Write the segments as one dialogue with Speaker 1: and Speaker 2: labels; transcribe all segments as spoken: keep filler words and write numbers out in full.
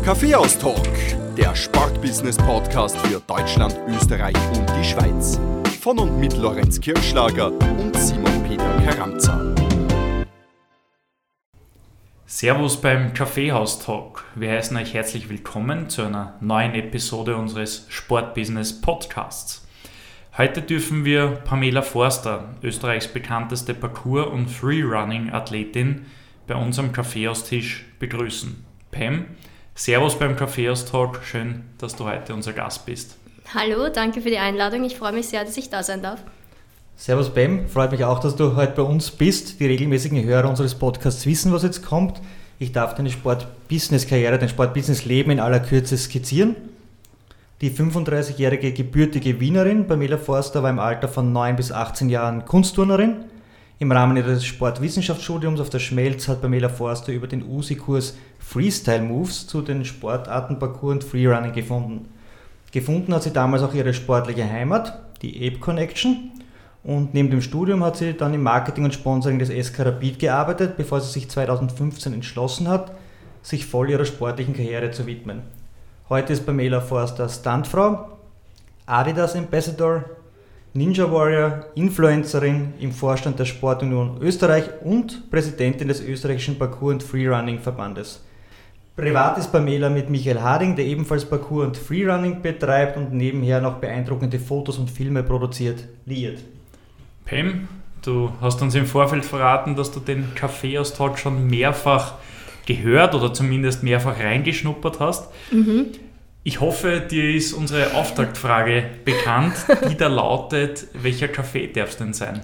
Speaker 1: Kaffeehaus-Talk, der Sportbusiness-Podcast für Deutschland, Österreich und die Schweiz. Von und mit Lorenz Kirschlager und Simon Peter Karamza.
Speaker 2: Servus beim Kaffeehaus-Talk. Wir heißen euch herzlich willkommen zu einer neuen Episode unseres Sportbusiness-Podcasts. Heute dürfen wir Pamela Forster, Österreichs bekannteste Parkour- und Freerunning-Athletin, bei uns am Kaffeehaustisch begrüßen. Pam, servus beim Kaffeehaus-Talk. Schön, dass du heute unser Gast bist.
Speaker 3: Hallo, danke für die Einladung. Ich freue mich sehr, dass ich da sein darf.
Speaker 4: Servus Pam, freut mich auch, dass du heute bei uns bist. Die regelmäßigen Hörer unseres Podcasts wissen, was jetzt kommt. Ich darf deine Sport-Business-Karriere, dein Sport-Business-Leben in aller Kürze skizzieren. Die fünfunddreißigjährige gebürtige Wienerin Pamela Forster war im Alter von neun bis achtzehn Jahren Kunstturnerin. Im Rahmen ihres Sportwissenschaftsstudiums auf der Schmelz hat Pamela Forster über den U S I-Kurs Freestyle Moves zu den Sportarten Parkour und Freerunning gefunden. Gefunden hat sie damals auch ihre sportliche Heimat, die Ape Connection. Und neben dem Studium hat sie dann im Marketing und Sponsoring des S K Rapid gearbeitet, bevor sie sich zweitausendfünfzehn entschlossen hat, sich voll ihrer sportlichen Karriere zu widmen. Heute ist Pamela Forster Stuntfrau, Adidas Ambassador, Ninja Warrior, Influencerin im Vorstand der Sportunion Österreich und Präsidentin des österreichischen Parkour- und Freerunning-Verbandes. Privat ist Pamela mit Michael Harding, der ebenfalls Parkour und Freerunning betreibt und nebenher noch beeindruckende Fotos und Filme produziert, liiert.
Speaker 2: Pam, du hast uns im Vorfeld verraten, dass du den Kaffeehaus-Talk schon mehrfach gehört oder zumindest mehrfach reingeschnuppert hast. Mhm. Ich hoffe, dir ist unsere Auftaktfrage bekannt, die da lautet: Welcher Kaffee darf es denn sein?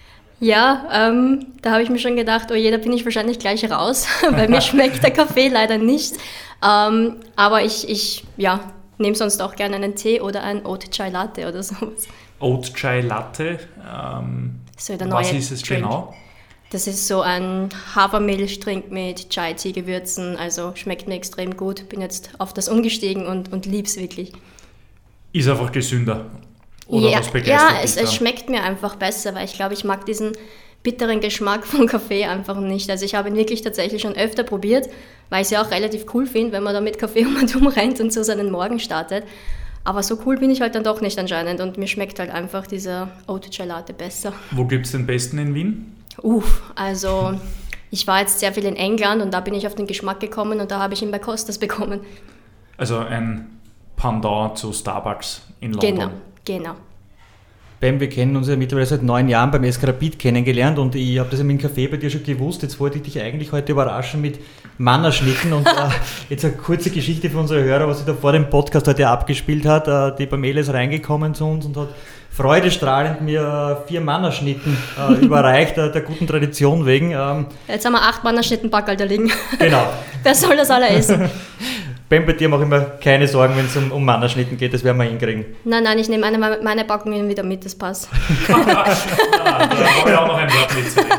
Speaker 3: Ja, ähm, da habe ich mir schon gedacht, oh je, da bin ich wahrscheinlich gleich raus, weil mir schmeckt der Kaffee leider nicht. Ähm, aber ich, ich ja, nehme sonst auch gerne einen Tee oder ein Oat Chai Latte oder sowas.
Speaker 2: Oat Chai Latte, ähm,
Speaker 3: so der
Speaker 2: was
Speaker 3: neue
Speaker 2: ist es
Speaker 3: Drink.
Speaker 2: Genau?
Speaker 3: Das ist so ein Hafermilchtrink mit Chai-Tea-Gewürzen, also schmeckt mir extrem gut. Bin jetzt auf das umgestiegen und, und lieb's wirklich.
Speaker 2: Ist einfach gesünder? Oder
Speaker 3: ja,
Speaker 2: was begeistert
Speaker 3: ja,
Speaker 2: dich
Speaker 3: es,
Speaker 2: da?
Speaker 3: es schmeckt mir einfach besser, weil ich glaube, ich mag diesen bitteren Geschmack von Kaffee einfach nicht. Also ich habe ihn wirklich tatsächlich schon öfter probiert, weil ich es ja auch relativ cool finde, wenn man da mit Kaffee um und um rennt und so seinen Morgen startet. Aber so cool bin ich halt dann doch nicht anscheinend und mir schmeckt halt einfach dieser Oat Chai Latte besser.
Speaker 2: Wo gibt es den besten in Wien?
Speaker 3: Uff, also ich war jetzt sehr viel in England und da bin ich auf den Geschmack gekommen und da habe ich ihn bei Costas bekommen.
Speaker 2: Also ein Pendant zu Starbucks in London.
Speaker 3: Genau, genau.
Speaker 4: Pam, wir kennen uns ja mittlerweile seit neun Jahren beim S K Rapid kennengelernt und ich habe das ja mit dem Kaffee bei dir schon gewusst. Jetzt wollte ich dich eigentlich heute überraschen mit Mannerschnitten und äh, jetzt eine kurze Geschichte für unsere Hörer, was sich da vor dem Podcast heute abgespielt hat. Äh, die Pamela ist reingekommen zu uns und hat freudestrahlend mir vier Mannerschnitten äh, überreicht, äh, der guten Tradition wegen. Ähm,
Speaker 3: Jetzt haben wir acht Mannerschnitten-Packerl da liegen.
Speaker 4: Genau.
Speaker 3: Wer soll das alle essen?
Speaker 4: Pam, bei dir mache ich mir keine Sorgen, wenn es um, um Mannerschnitten geht, das werden wir hinkriegen.
Speaker 3: Nein, nein, ich nehme eine, meine Packungen wieder mit, das passt.
Speaker 2: Ja, da habe ich auch noch ein Wort mitzureden.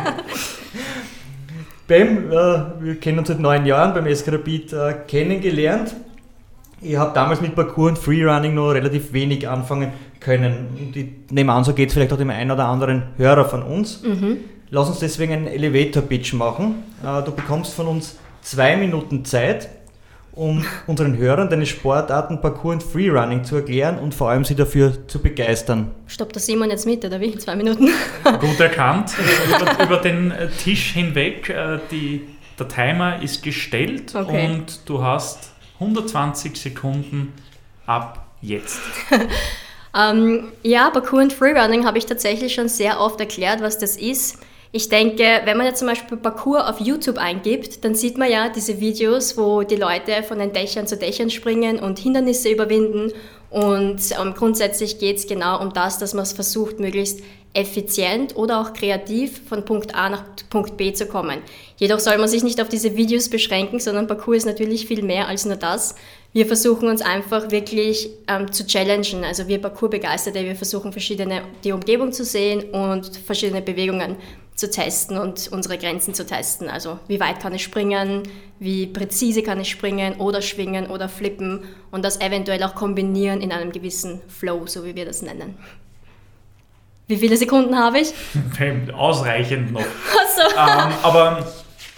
Speaker 4: Pam, äh, wir kennen uns seit neun Jahren beim S K Rapid äh, kennengelernt. Ich habe damals mit Parkour und Freerunning noch relativ wenig anfangen können. Und ich nehme an, so geht es vielleicht auch dem einen oder anderen Hörer von uns. Mhm. Lass uns deswegen einen Elevator-Pitch machen. Äh, du bekommst von uns zwei Minuten Zeit, um unseren Hörern deine Sportarten Parkour und Freerunning zu erklären und vor allem sie dafür zu begeistern.
Speaker 3: Stoppt der Simon jetzt mit, oder wie? Zwei Minuten?
Speaker 2: Gut erkannt. über, über den Tisch hinweg. Die, der Timer ist gestellt, okay, und du hast hundertzwanzig Sekunden ab jetzt.
Speaker 3: ähm, ja, Parkour und Freerunning habe ich tatsächlich schon sehr oft erklärt, was das ist. Ich denke, wenn man jetzt zum Beispiel Parkour auf YouTube eingibt, dann sieht man ja diese Videos, wo die Leute von den Dächern zu Dächern springen und Hindernisse überwinden. Und ähm, grundsätzlich geht es genau um das, dass man es versucht, möglichst effizient oder auch kreativ von Punkt A nach Punkt B zu kommen. Jedoch soll man sich nicht auf diese Videos beschränken, sondern Parkour ist natürlich viel mehr als nur das. Wir versuchen uns einfach wirklich ähm, zu challengen. Also wir Parkour-Begeisterte, wir versuchen verschiedene, die Umgebung zu sehen und verschiedene Bewegungen zu testen und unsere Grenzen zu testen. Also wie weit kann ich springen, wie präzise kann ich springen oder schwingen oder flippen und das eventuell auch kombinieren in einem gewissen Flow, so wie wir das nennen. Wie viele Sekunden habe ich?
Speaker 2: Ausreichend noch.
Speaker 3: Ach so.
Speaker 2: ähm, aber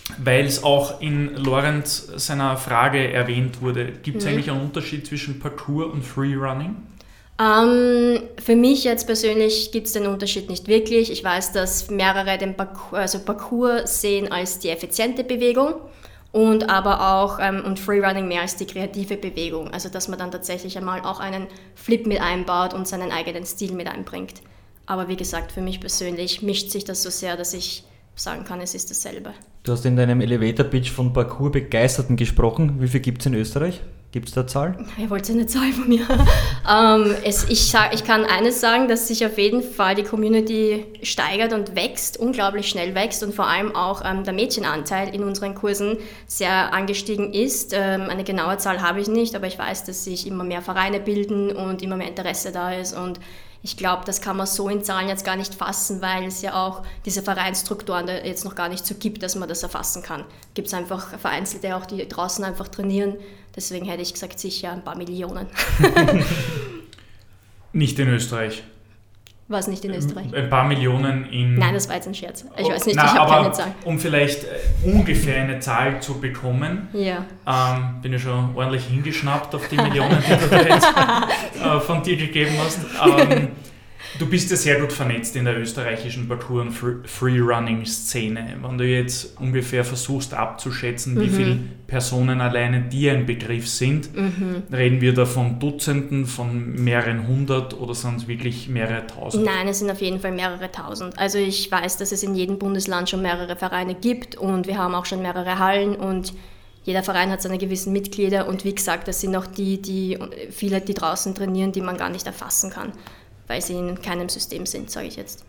Speaker 2: weil es auch in Lorenz seiner Frage erwähnt wurde, gibt es mhm. eigentlich einen Unterschied zwischen Parkour und Freerunning?
Speaker 3: Um, für mich jetzt persönlich gibt es den Unterschied nicht wirklich. Ich weiß, dass mehrere den Parkour, also Parkour sehen als die effiziente Bewegung und aber auch ähm, und Freerunning mehr als die kreative Bewegung. Also dass man dann tatsächlich einmal auch einen Flip mit einbaut und seinen eigenen Stil mit einbringt. Aber wie gesagt, für mich persönlich mischt sich das so sehr, dass ich sagen kann, es ist dasselbe.
Speaker 4: Du hast in deinem Elevator-Pitch von Parkour-Begeisterten gesprochen. Wie viel gibt es in Österreich? Gibt es da eine Zahl?
Speaker 3: Ihr wollt eine Zahl von mir. ähm, es, ich, ich kann eines sagen, dass sich auf jeden Fall die Community steigert und wächst, unglaublich schnell wächst und vor allem auch ähm, der Mädchenanteil in unseren Kursen sehr angestiegen ist. Ähm, eine genaue Zahl habe ich nicht, aber ich weiß, dass sich immer mehr Vereine bilden und immer mehr Interesse da ist und ich glaube, das kann man so in Zahlen jetzt gar nicht fassen, weil es ja auch diese Vereinsstrukturen da jetzt noch gar nicht so gibt, dass man das erfassen kann. Gibt es einfach Vereinzelte auch, die draußen einfach trainieren. Deswegen hätte ich gesagt, sicher ein paar Millionen.
Speaker 2: Nicht in Österreich.
Speaker 3: Was nicht in Österreich?
Speaker 2: Ein paar Millionen in...
Speaker 3: Nein, das war jetzt ein Scherz. Ich
Speaker 2: oh,
Speaker 3: weiß nicht,
Speaker 2: na,
Speaker 3: ich habe keine
Speaker 2: Zahl.
Speaker 3: Zahl.
Speaker 2: Um vielleicht äh, ungefähr eine Zahl zu bekommen,
Speaker 3: ja.
Speaker 2: ähm, bin ich schon ordentlich hingeschnappt auf die Millionen, die du da jetzt äh, von dir gegeben hast. Ähm, du bist ja sehr gut vernetzt in der österreichischen Parkour- und Freerunning-Szene. Wenn du jetzt ungefähr versuchst abzuschätzen, mhm. wie viele Personen alleine dir ein Begriff sind, mhm. reden wir da von Dutzenden, von mehreren hundert oder sind es wirklich mehrere tausend?
Speaker 3: Nein, es sind auf jeden Fall mehrere tausend. Also ich weiß, dass es in jedem Bundesland schon mehrere Vereine gibt und wir haben auch schon mehrere Hallen und jeder Verein hat seine gewissen Mitglieder und wie gesagt, das sind auch die, die viele, die draußen trainieren, die man gar nicht erfassen kann, weil sie in keinem System sind, sage ich jetzt.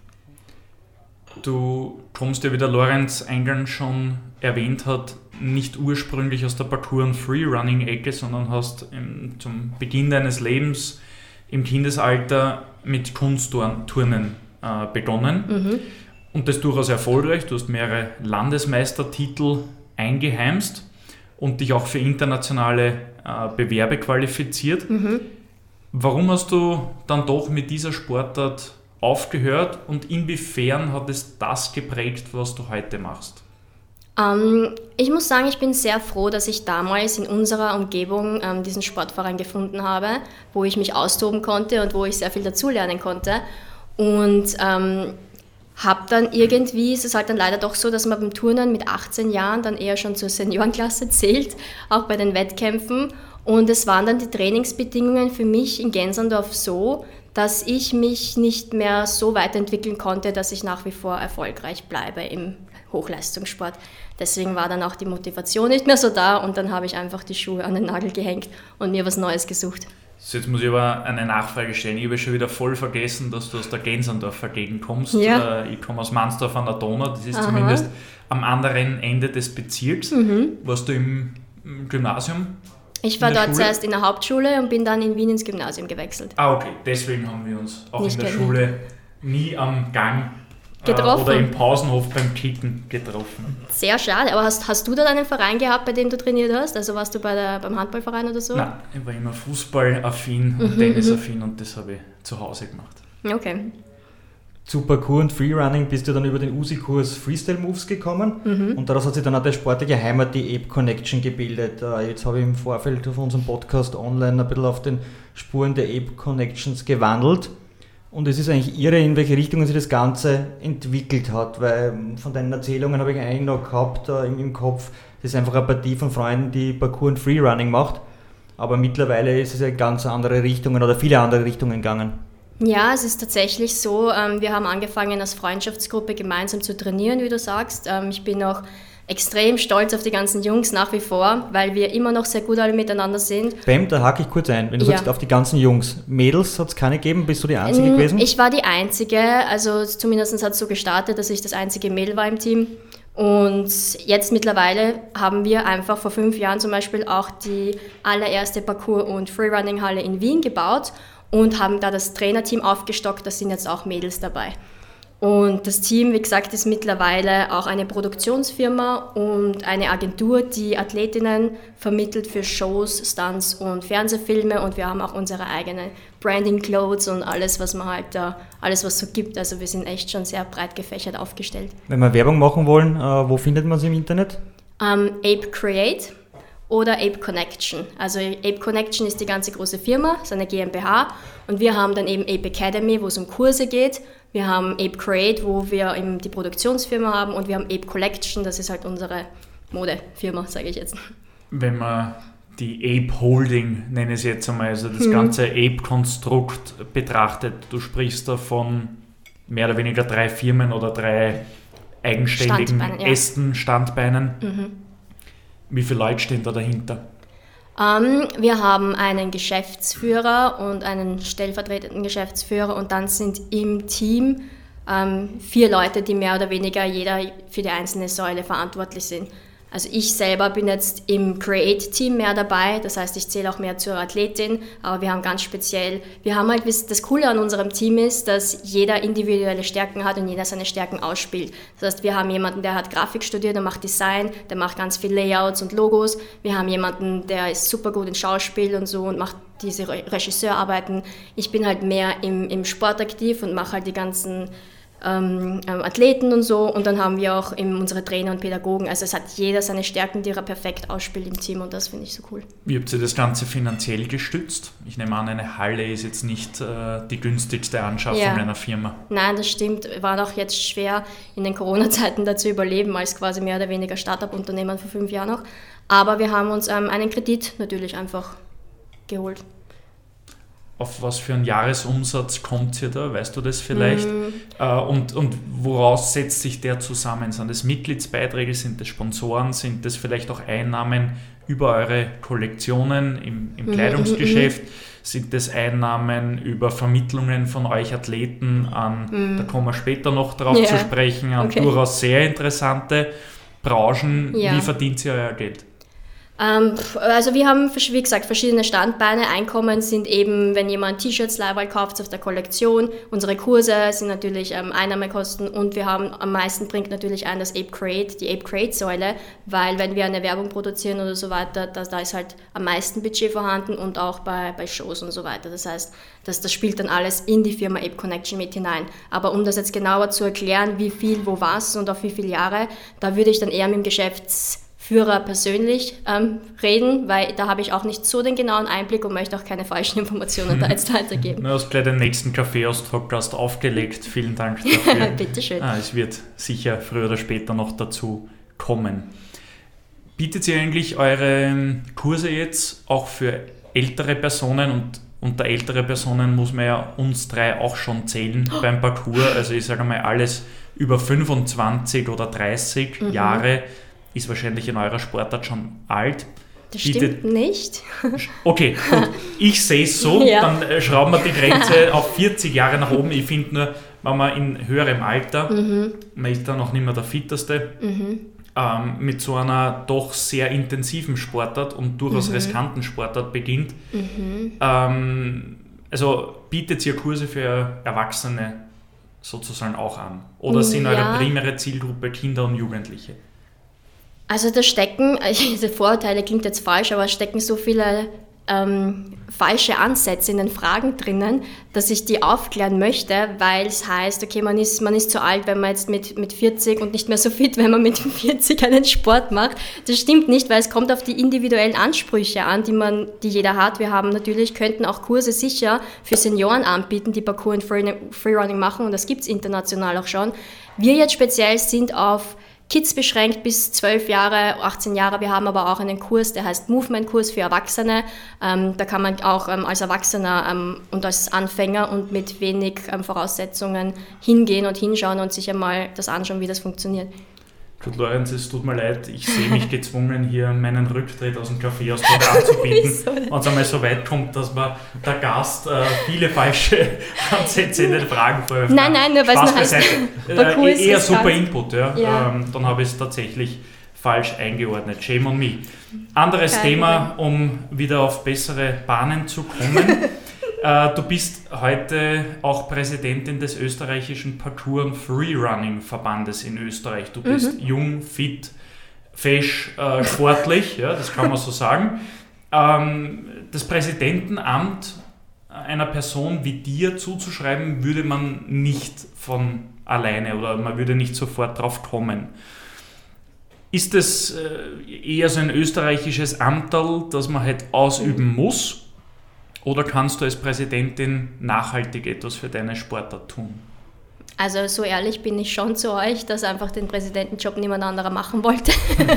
Speaker 2: Du kommst ja, wie der Lorenz eingangs schon erwähnt hat, nicht ursprünglich aus der Parkour- und Freerunning-Ecke, sondern hast im, zum Beginn deines Lebens im Kindesalter mit Kunstturnen äh, begonnen. Mhm. Und das durchaus erfolgreich. Du hast mehrere Landesmeistertitel eingeheimst und dich auch für internationale äh, Bewerbe qualifiziert. Mhm. Warum hast du dann doch mit dieser Sportart aufgehört und inwiefern hat es das geprägt, was du heute machst?
Speaker 3: Ähm, ich muss sagen, ich bin sehr froh, dass ich damals in unserer Umgebung ähm, diesen Sportverein gefunden habe, wo ich mich austoben konnte und wo ich sehr viel dazulernen konnte. Und ähm, habe dann irgendwie, ist es halt dann leider doch so, dass man beim Turnen mit achtzehn Jahren dann eher schon zur Seniorenklasse zählt, auch bei den Wettkämpfen. Und es waren dann die Trainingsbedingungen für mich in Gensandorf so, dass ich mich nicht mehr so weiterentwickeln konnte, dass ich nach wie vor erfolgreich bleibe im Hochleistungssport. Deswegen war dann auch die Motivation nicht mehr so da und dann habe ich einfach die Schuhe an den Nagel gehängt und mir was Neues gesucht.
Speaker 2: So, jetzt muss ich aber eine Nachfrage stellen. Ich habe schon wieder voll vergessen, dass du aus der Gensandorfer Gegend kommst.
Speaker 3: Ja.
Speaker 2: Ich komme aus Mansdorf an der Donau, das ist
Speaker 3: Aha.
Speaker 2: zumindest am anderen Ende des Bezirks. Mhm. Warst du im Gymnasium?
Speaker 3: Ich war dort
Speaker 2: Schule?
Speaker 3: zuerst in der Hauptschule und bin dann in Wien ins Gymnasium gewechselt.
Speaker 2: Ah, okay. Deswegen haben wir uns auch
Speaker 3: Nicht
Speaker 2: in der
Speaker 3: kennen.
Speaker 2: Schule nie am Gang
Speaker 3: Getroffen.
Speaker 2: Oder im Pausenhof beim Kicken getroffen.
Speaker 3: Sehr schade, aber hast, hast du dann einen Verein gehabt, bei dem du trainiert hast? Also warst du bei der, beim Handballverein oder so?
Speaker 2: Nein, ich war immer fußballaffin und
Speaker 3: mhm,
Speaker 2: tennisaffin und das habe ich zu Hause gemacht.
Speaker 3: Okay.
Speaker 4: Zu Parkour und Freerunning bist du dann über den U S I-Kurs Freestyle Moves gekommen mhm. und daraus hat sich dann auch der sportliche Heimat, die Ape Connection, gebildet. Jetzt habe ich im Vorfeld von unserem Podcast online ein bisschen auf den Spuren der Ape Connections gewandelt. Und es ist eigentlich irre, in welche Richtung sich das Ganze entwickelt hat, weil von deinen Erzählungen habe ich eigentlich noch gehabt äh, im, im Kopf, das ist einfach eine Partie von Freunden, die Parkour und Freerunning macht, aber mittlerweile ist es in ganz andere Richtungen oder viele andere Richtungen gegangen.
Speaker 3: Ja, es ist tatsächlich so, ähm, wir haben angefangen als Freundschaftsgruppe gemeinsam zu trainieren, wie du sagst. Ähm, ich bin auch extrem stolz auf die ganzen Jungs nach wie vor, weil wir immer noch sehr gut alle miteinander sind.
Speaker 4: Bam, da hake ich kurz ein. Wenn du
Speaker 3: ja.
Speaker 4: sagst, auf die ganzen Jungs. Mädels hat es keine gegeben? Bist du die Einzige gewesen?
Speaker 3: Ich war die Einzige, also zumindest hat es so gestartet, dass ich das einzige Mädel war im Team. Und jetzt mittlerweile haben wir einfach vor fünf Jahren zum Beispiel auch die allererste Parkour- und Freerunning-Halle in Wien gebaut und haben da das Trainerteam aufgestockt, da sind jetzt auch Mädels dabei. Und das Team, wie gesagt, ist mittlerweile auch eine Produktionsfirma und eine Agentur, die Athletinnen vermittelt für Shows, Stunts und Fernsehfilme. Und wir haben auch unsere eigenen Branding-Clothes und alles, was man halt da, alles, was so gibt. Also wir sind echt schon sehr breit gefächert aufgestellt.
Speaker 4: Wenn wir Werbung machen wollen, äh, wo findet man sie im Internet?
Speaker 3: Ähm, Ape Create oder Ape Connection. Also Ape Connection ist die ganze große Firma, ist eine GmbH und wir haben dann eben Ape Academy, wo es um Kurse geht. Wir haben Ape Create, wo wir eben die Produktionsfirma haben und wir haben Ape Collection, das ist halt unsere Modefirma, sage ich jetzt.
Speaker 2: Wenn man die Ape Holding, nenne ich es jetzt einmal, also das mhm. ganze Ape-Konstrukt betrachtet, du sprichst da von mehr oder weniger drei Firmen oder drei eigenständigen Standbeinen, ja. Ästen, Standbeinen. Mhm. Wie viele Leute stehen da dahinter?
Speaker 3: Um, wir haben einen Geschäftsführer und einen stellvertretenden Geschäftsführer und dann sind im Team um, vier Leute, die mehr oder weniger jeder für die einzelne Säule verantwortlich sind. Also ich selber bin jetzt im Create-Team mehr dabei, das heißt, ich zähle auch mehr zur Athletin, aber wir haben ganz speziell, wir haben halt, das Coole an unserem Team ist, dass jeder individuelle Stärken hat und jeder seine Stärken ausspielt. Das heißt, wir haben jemanden, der hat Grafik studiert, der macht Design, der macht ganz viel Layouts und Logos. Wir haben jemanden, der ist super gut in Schauspiel und so und macht diese Regisseurarbeiten. Ich bin halt mehr im, im Sport aktiv und mache halt die ganzen Ähm, Athleten und so und dann haben wir auch eben unsere Trainer und Pädagogen, also es hat jeder seine Stärken, die er perfekt ausspielt im Team und das finde ich so cool.
Speaker 2: Wie habt ihr das Ganze finanziell gestützt? Ich nehme an, eine Halle ist jetzt nicht äh, die günstigste Anschaffung ja. einer Firma.
Speaker 3: Nein, das stimmt, war auch jetzt schwer in den Corona-Zeiten da zu überleben, als quasi mehr oder weniger Start-up-Unternehmen vor fünf Jahren noch, aber wir haben uns ähm, einen Kredit natürlich einfach geholt.
Speaker 2: Auf was für einen Jahresumsatz kommt ihr da? Weißt du das vielleicht?
Speaker 3: Mm.
Speaker 2: Äh, und, und woraus setzt sich der zusammen? Sind das Mitgliedsbeiträge? Sind das Sponsoren? Sind das vielleicht auch Einnahmen über eure Kollektionen im, im Kleidungsgeschäft? Mm. Sind das Einnahmen über Vermittlungen von euch Athleten an, mm. da kommen wir später noch drauf yeah. zu sprechen, an okay. durchaus sehr interessante Branchen. Ja. Wie verdient ihr euer Geld?
Speaker 3: Also wir haben, wie gesagt, verschiedene Standbeine. Einkommen sind eben, wenn jemand T-Shirts, Leihwahl kauft auf der Kollektion. Unsere Kurse sind natürlich ähm, Einnahmekosten und wir haben, am meisten bringt natürlich ein das Ape Create, die Ape Create-Säule, weil wenn wir eine Werbung produzieren oder so weiter, da, da ist halt am meisten Budget vorhanden und auch bei, bei Shows und so weiter. Das heißt, das, das spielt dann alles in die Firma Ape Connection mit hinein. Aber um das jetzt genauer zu erklären, wie viel, wo was und auf wie viele Jahre, da würde ich dann eher mit dem Geschäfts Führer persönlich ähm, reden, weil da habe ich auch nicht so den genauen Einblick und möchte auch keine falschen Informationen da jetzt weitergeben.
Speaker 2: Du hast gleich den nächsten Kaffeehaus-Podcast aufgelegt. Vielen Dank dafür.
Speaker 3: Bitte schön.
Speaker 2: Ah, es wird sicher früher oder später noch dazu kommen. Bietet ihr eigentlich eure Kurse jetzt auch für ältere Personen und unter ältere Personen muss man ja uns drei auch schon zählen oh. beim Parcours. Also ich sage mal, alles über fünfundzwanzig oder dreißig mhm. Jahre ist wahrscheinlich in eurer Sportart schon alt.
Speaker 3: Das Bietet stimmt nicht.
Speaker 2: Okay, gut. Ich sehe es so, ja. dann äh, schrauben wir die Grenze auf vierzig Jahre nach oben. Ich finde nur, wenn man in höherem Alter, mhm. man ist dann noch nicht mehr der Fitteste, mhm. ähm, mit so einer doch sehr intensiven Sportart und durchaus mhm. riskanten Sportart beginnt. Mhm. Ähm, also bietet ihr Kurse für Erwachsene sozusagen auch an? Oder sind ja. eure primäre Zielgruppe Kinder und Jugendliche?
Speaker 3: Also da stecken, diese Vorurteile klingt jetzt falsch, aber es stecken so viele ähm, falsche Ansätze in den Fragen drinnen, dass ich die aufklären möchte, weil es heißt, okay, man ist, man ist zu alt, wenn man jetzt mit, mit vierzig und nicht mehr so fit, wenn man mit vierzig einen Sport macht. Das stimmt nicht, weil es kommt auf die individuellen Ansprüche an, die man, die jeder hat. Wir haben natürlich, könnten auch Kurse sicher für Senioren anbieten, die Parkour und Freerunning machen und das gibt es international auch schon. Wir jetzt speziell sind auf Kids beschränkt bis zwölf Jahre, achtzehn Jahre. Wir haben aber auch einen Kurs, der heißt Movement-Kurs für Erwachsene. Ähm, da kann man auch ähm, als Erwachsener ähm, und als Anfänger und mit wenig ähm, Voraussetzungen hingehen und hinschauen und sich einmal das anschauen, wie das funktioniert.
Speaker 2: Gut, Lorenz, es tut mir leid, ich sehe mich gezwungen, hier meinen Rücktritt aus dem Kaffeehaus anzubieten. Wenn es einmal so weit kommt, dass man der Gast äh, viele falsche Ansätze in den Fragen veröffentlicht.
Speaker 3: Nein, nein, nur weil es nur heißt,
Speaker 2: äh, eher super Input, ja. ja. Ähm, dann habe ich es tatsächlich falsch eingeordnet. Shame on me. Anderes Kein Thema, Problem. Um wieder auf bessere Bahnen zu kommen. äh, du bist heute auch Präsidentin des österreichischen Parkour- und Freerunning-Verbandes in Österreich. Du bist mhm. jung, fit, fesch, äh, sportlich, ja, das kann man so sagen. Ähm, das Präsidentenamt einer Person wie dir zuzuschreiben, würde man nicht von alleine oder man würde nicht sofort drauf kommen. Ist das eher so ein österreichisches Amterl, das man halt ausüben muss? Oder kannst du als Präsidentin nachhaltig etwas für deine Sportart tun?
Speaker 3: Also so ehrlich bin ich schon zu euch, dass einfach den Präsidentenjob niemand anderer machen wollte.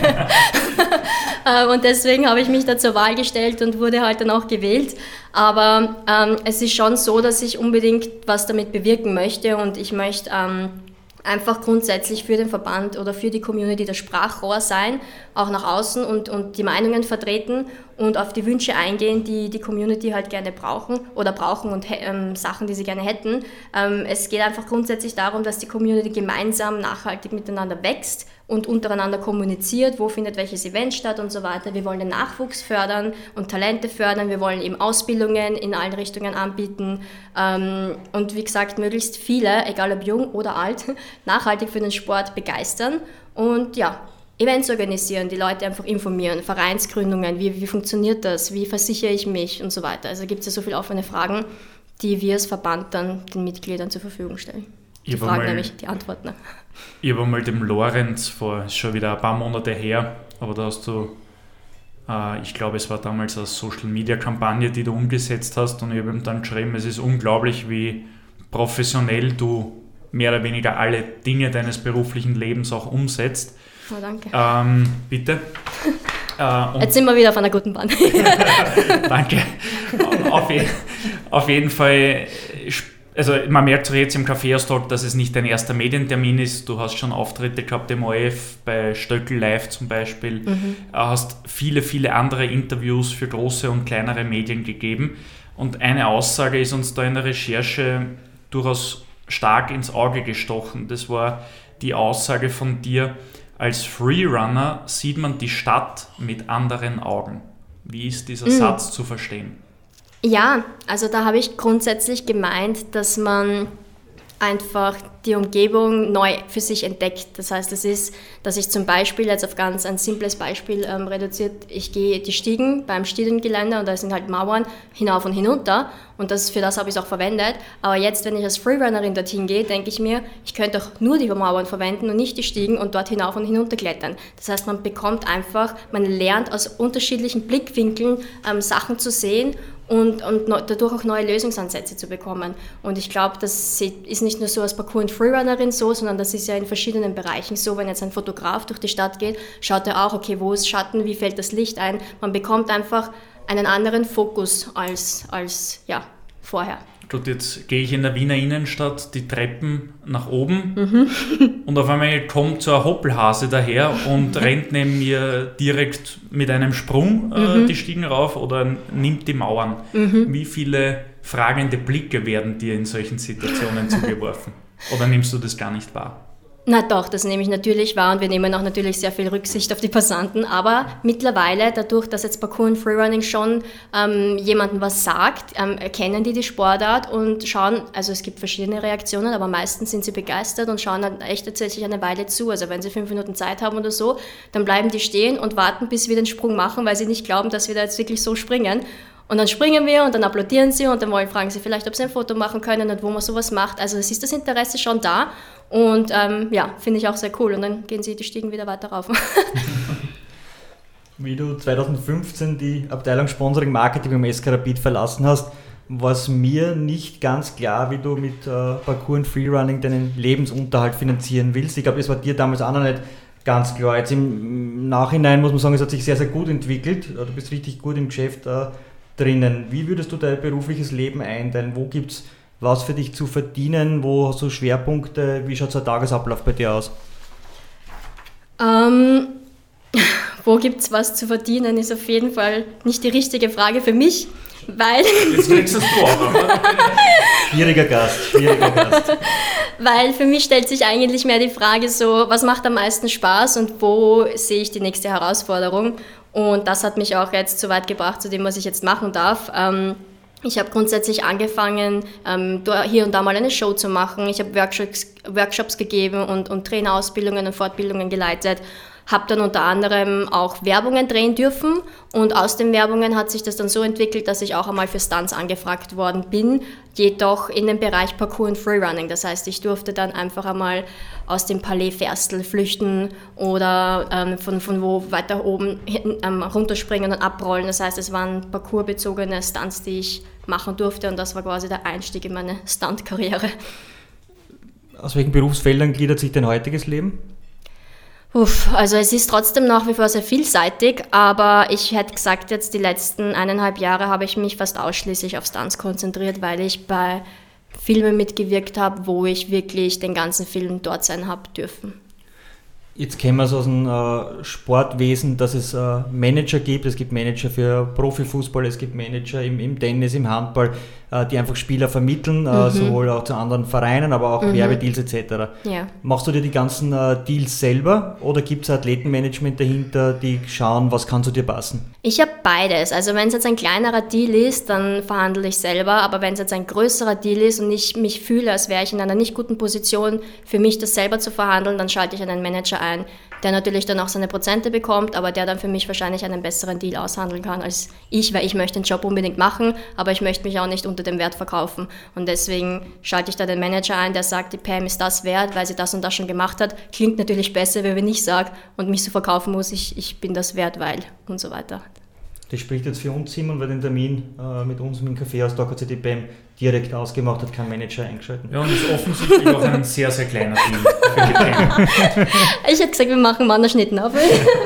Speaker 3: Und deswegen habe ich mich da zur Wahl gestellt und wurde halt dann auch gewählt. Aber ähm, es ist schon so, dass ich unbedingt was damit bewirken möchte und ich möchte ähm, einfach grundsätzlich für den Verband oder für die Community das Sprachrohr sein, auch nach außen und, und die Meinungen vertreten und auf die Wünsche eingehen, die die Community halt gerne brauchen oder brauchen und ähm, Sachen, die sie gerne hätten. Ähm, es geht einfach grundsätzlich darum, dass die Community gemeinsam nachhaltig miteinander wächst und untereinander kommuniziert, wo findet welches Event statt und so weiter. Wir wollen den Nachwuchs fördern und Talente fördern. Wir wollen eben Ausbildungen in allen Richtungen anbieten ähm, und wie gesagt, möglichst viele, egal ob jung oder alt, nachhaltig für den Sport begeistern und ja, Events organisieren, die Leute einfach informieren, Vereinsgründungen, wie, wie funktioniert das, wie versichere ich mich und so weiter. Also gibt es ja so viele offene Fragen, die wir als Verband dann den Mitgliedern zur Verfügung stellen. Die Fragen mal, nämlich, die Antworten.
Speaker 2: Ich habe einmal dem Lorenz, vor schon wieder ein paar Monate her, aber da hast du, äh, ich glaube es war damals eine Social-Media-Kampagne, die du umgesetzt hast und ich habe ihm dann geschrieben, es ist unglaublich, wie professionell du mehr oder weniger alle Dinge deines beruflichen Lebens auch umsetzt.
Speaker 3: Oh, danke.
Speaker 2: Ähm, bitte.
Speaker 3: Äh, Jetzt sind wir wieder auf einer guten Bahn.
Speaker 2: Danke. Auf, je, auf jeden Fall, also man merkt jetzt im Kaffeehaus-Talk, dass es nicht dein erster Medientermin ist. Du hast schon Auftritte gehabt im O R F, bei Stöckl Live zum Beispiel. Mhm. Hast viele, viele andere Interviews für große und kleinere Medien gegeben. Und eine Aussage ist uns da in der Recherche durchaus stark ins Auge gestochen. Das war die Aussage von dir, als Freerunner sieht man die Stadt mit anderen Augen. Wie ist dieser mhm. Satz zu verstehen?
Speaker 3: Ja, also da habe ich grundsätzlich gemeint, dass man einfach die Umgebung neu für sich entdeckt. Das heißt, das ist, dass ich zum Beispiel, jetzt auf ganz ein simples Beispiel ähm, reduziert, ich gehe die Stiegen beim Studiengelände und da sind halt Mauern hinauf und hinunter und das, für das habe ich es auch verwendet. Aber jetzt, wenn ich als Freerunnerin dorthin gehe, denke ich mir, ich könnte auch nur die Mauern verwenden und nicht die Stiegen und dort hinauf und hinunter klettern. Das heißt, man bekommt einfach, man lernt aus unterschiedlichen Blickwinkeln ähm, Sachen zu sehen und, und dadurch auch neue Lösungsansätze zu bekommen. Und ich glaube, das ist nicht nur so als Parkour- und Freerunnerin so, sondern das ist ja in verschiedenen Bereichen so. Wenn jetzt ein Fotograf durch die Stadt geht, schaut er auch, okay, wo ist Schatten, wie fällt das Licht ein? Man bekommt einfach einen anderen Fokus als, als ja, vorher.
Speaker 2: Gut, jetzt gehe ich in der Wiener Innenstadt die Treppen nach oben mhm. und auf einmal kommt so ein Hoppelhase daher und rennt neben mir direkt mit einem Sprung äh, mhm. die Stiegen rauf oder nimmt die Mauern. Mhm. Wie viele fragende Blicke werden dir in solchen Situationen zugeworfen? Oder nimmst du das gar nicht wahr?
Speaker 3: Na doch, das nehme ich natürlich wahr und wir nehmen auch natürlich sehr viel Rücksicht auf die Passanten, aber mittlerweile, dadurch, dass jetzt Parkour und Freerunning schon ähm, jemandem was sagt, ähm, erkennen die die Sportart und schauen, also es gibt verschiedene Reaktionen, aber meistens sind sie begeistert und schauen dann echt tatsächlich eine Weile zu. Also wenn sie fünf Minuten Zeit haben oder so, dann bleiben die stehen und warten, bis wir den Sprung machen, weil sie nicht glauben, dass wir da jetzt wirklich so springen. Und dann springen wir und dann applaudieren sie und dann wollen, fragen sie vielleicht, ob sie ein Foto machen können und wo man sowas macht. Also es ist das Interesse schon da und ähm, ja, finde ich auch sehr cool. Und dann gehen sie die Stiegen wieder weiter rauf.
Speaker 4: Wie du zwanzig fünfzehn die Abteilung Sponsoring Marketing beim S K Rapid verlassen hast, war es mir nicht ganz klar, wie du mit äh, Parkour und Freerunning deinen Lebensunterhalt finanzieren willst. Ich glaube, das war dir damals auch noch nicht ganz klar. Jetzt im Nachhinein muss man sagen, es hat sich sehr, sehr gut entwickelt. Du bist richtig gut im Geschäft äh, drinnen. Wie würdest du dein berufliches Leben einteilen? Wo gibt es was für dich zu verdienen? Wo hast du Schwerpunkte? Wie schaut so ein Tagesablauf bei dir aus?
Speaker 3: Ähm, wo gibt es was zu verdienen, ist auf jeden Fall nicht die richtige Frage für mich, weil...
Speaker 2: Jetzt legst du es vor, oder?
Speaker 4: Schwieriger Gast, schwieriger Gast.
Speaker 3: Weil für mich stellt sich eigentlich mehr die Frage so, was macht am meisten Spaß und wo sehe ich die nächste Herausforderung? Und das hat mich auch jetzt so weit gebracht zu dem, was ich jetzt machen darf. Ähm, ich habe grundsätzlich angefangen, ähm, hier und da mal eine Show zu machen. Ich habe Workshops, Workshops gegeben und, und Trainerausbildungen und Fortbildungen geleitet. habe dann unter anderem auch Werbungen drehen dürfen und aus den Werbungen hat sich das dann so entwickelt, dass ich auch einmal für Stunts angefragt worden bin, jedoch in dem Bereich Parkour und Freerunning. Das heißt, ich durfte dann einfach einmal aus dem Palais-Ferstel flüchten oder ähm, von, von wo weiter oben hinten, ähm, runterspringen und abrollen. Das heißt, es waren parkourbezogene Stunts, die ich machen durfte und das war quasi der Einstieg in meine Stunt-Karriere.
Speaker 4: Aus welchen Berufsfeldern gliedert sich dein heutiges Leben?
Speaker 3: Uff, also es ist trotzdem nach wie vor sehr vielseitig, aber ich hätte gesagt, jetzt die letzten eineinhalb Jahre habe ich mich fast ausschließlich auf Stunts konzentriert, weil ich bei Filmen mitgewirkt habe, wo ich wirklich den ganzen Film dort sein habe dürfen.
Speaker 4: Jetzt kennen wir es aus dem äh, Sportwesen, dass es äh, Manager gibt. Es gibt Manager für Profifußball, es gibt Manager im, im Tennis, im Handball, äh, die einfach Spieler vermitteln, äh, mhm. sowohl auch zu anderen Vereinen, aber auch mhm. Werbedeals et cetera. Ja. Machst du dir die ganzen äh, Deals selber oder gibt es Athletenmanagement dahinter, die schauen, was kann zu dir passen?
Speaker 3: Ich habe beides. Also wenn es jetzt ein kleinerer Deal ist, dann verhandle ich selber, aber wenn es jetzt ein größerer Deal ist und ich mich fühle, als wäre ich in einer nicht guten Position, für mich das selber zu verhandeln, dann schalte ich einen Manager ein, der natürlich dann auch seine Prozente bekommt, aber der dann für mich wahrscheinlich einen besseren Deal aushandeln kann als ich, weil ich möchte den Job unbedingt machen, aber ich möchte mich auch nicht unter dem Wert verkaufen. Und deswegen schalte ich da den Manager ein, der sagt, die Pam ist das wert, weil sie das und das schon gemacht hat. Klingt natürlich besser, wenn ich sage und mich so verkaufen muss, ich, ich bin das wert, weil und so weiter.
Speaker 4: Das spricht jetzt für uns, Simon, weil den Termin äh, mit uns im Kaffeehaus Talk hat sich die Pam direkt ausgemacht, hat kein Manager eingeschaltet.
Speaker 2: Ja, und ist offensichtlich auch ein sehr, sehr kleiner Deal für die Pam.
Speaker 3: Ich hätte gesagt, wir machen Mannerschnitten auf.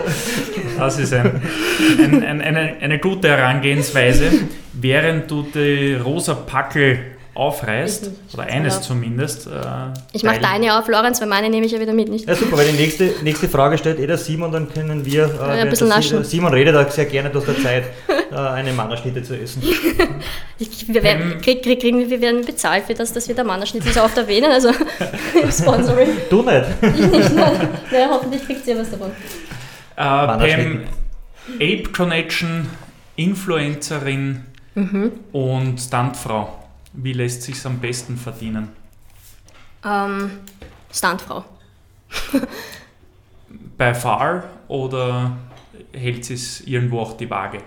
Speaker 2: Das ist ein, ein, ein, eine, eine gute Herangehensweise. Während du die rosa Packel aufreißt, oder eines zumindest. Äh,
Speaker 3: ich mache deine auf, Lorenz, weil meine nehme ich ja wieder mit, nicht?
Speaker 4: Ja, super, weil die nächste, nächste Frage stellt eh der Simon, dann können wir, äh,
Speaker 3: ein bisschen naschen.
Speaker 4: Simon redet auch sehr gerne aus der Zeit, äh, eine Mannerschnitte zu essen.
Speaker 3: ich, wir, werden, krieg, krieg, kriegen, wir werden bezahlt für das, dass wir da Mannerschnitte so oft erwähnen, also im Sponsoring.
Speaker 4: Du nicht.
Speaker 3: Ich nicht, nein. Naja, hoffentlich kriegt ihr was davon.
Speaker 2: Äh, Pam, Ape Connection, Influencerin mhm. und Stuntfrau. Wie lässt sich am besten verdienen?
Speaker 3: Ähm, Stuntfrau.
Speaker 2: Bei Far oder hält es irgendwo auch die Waage?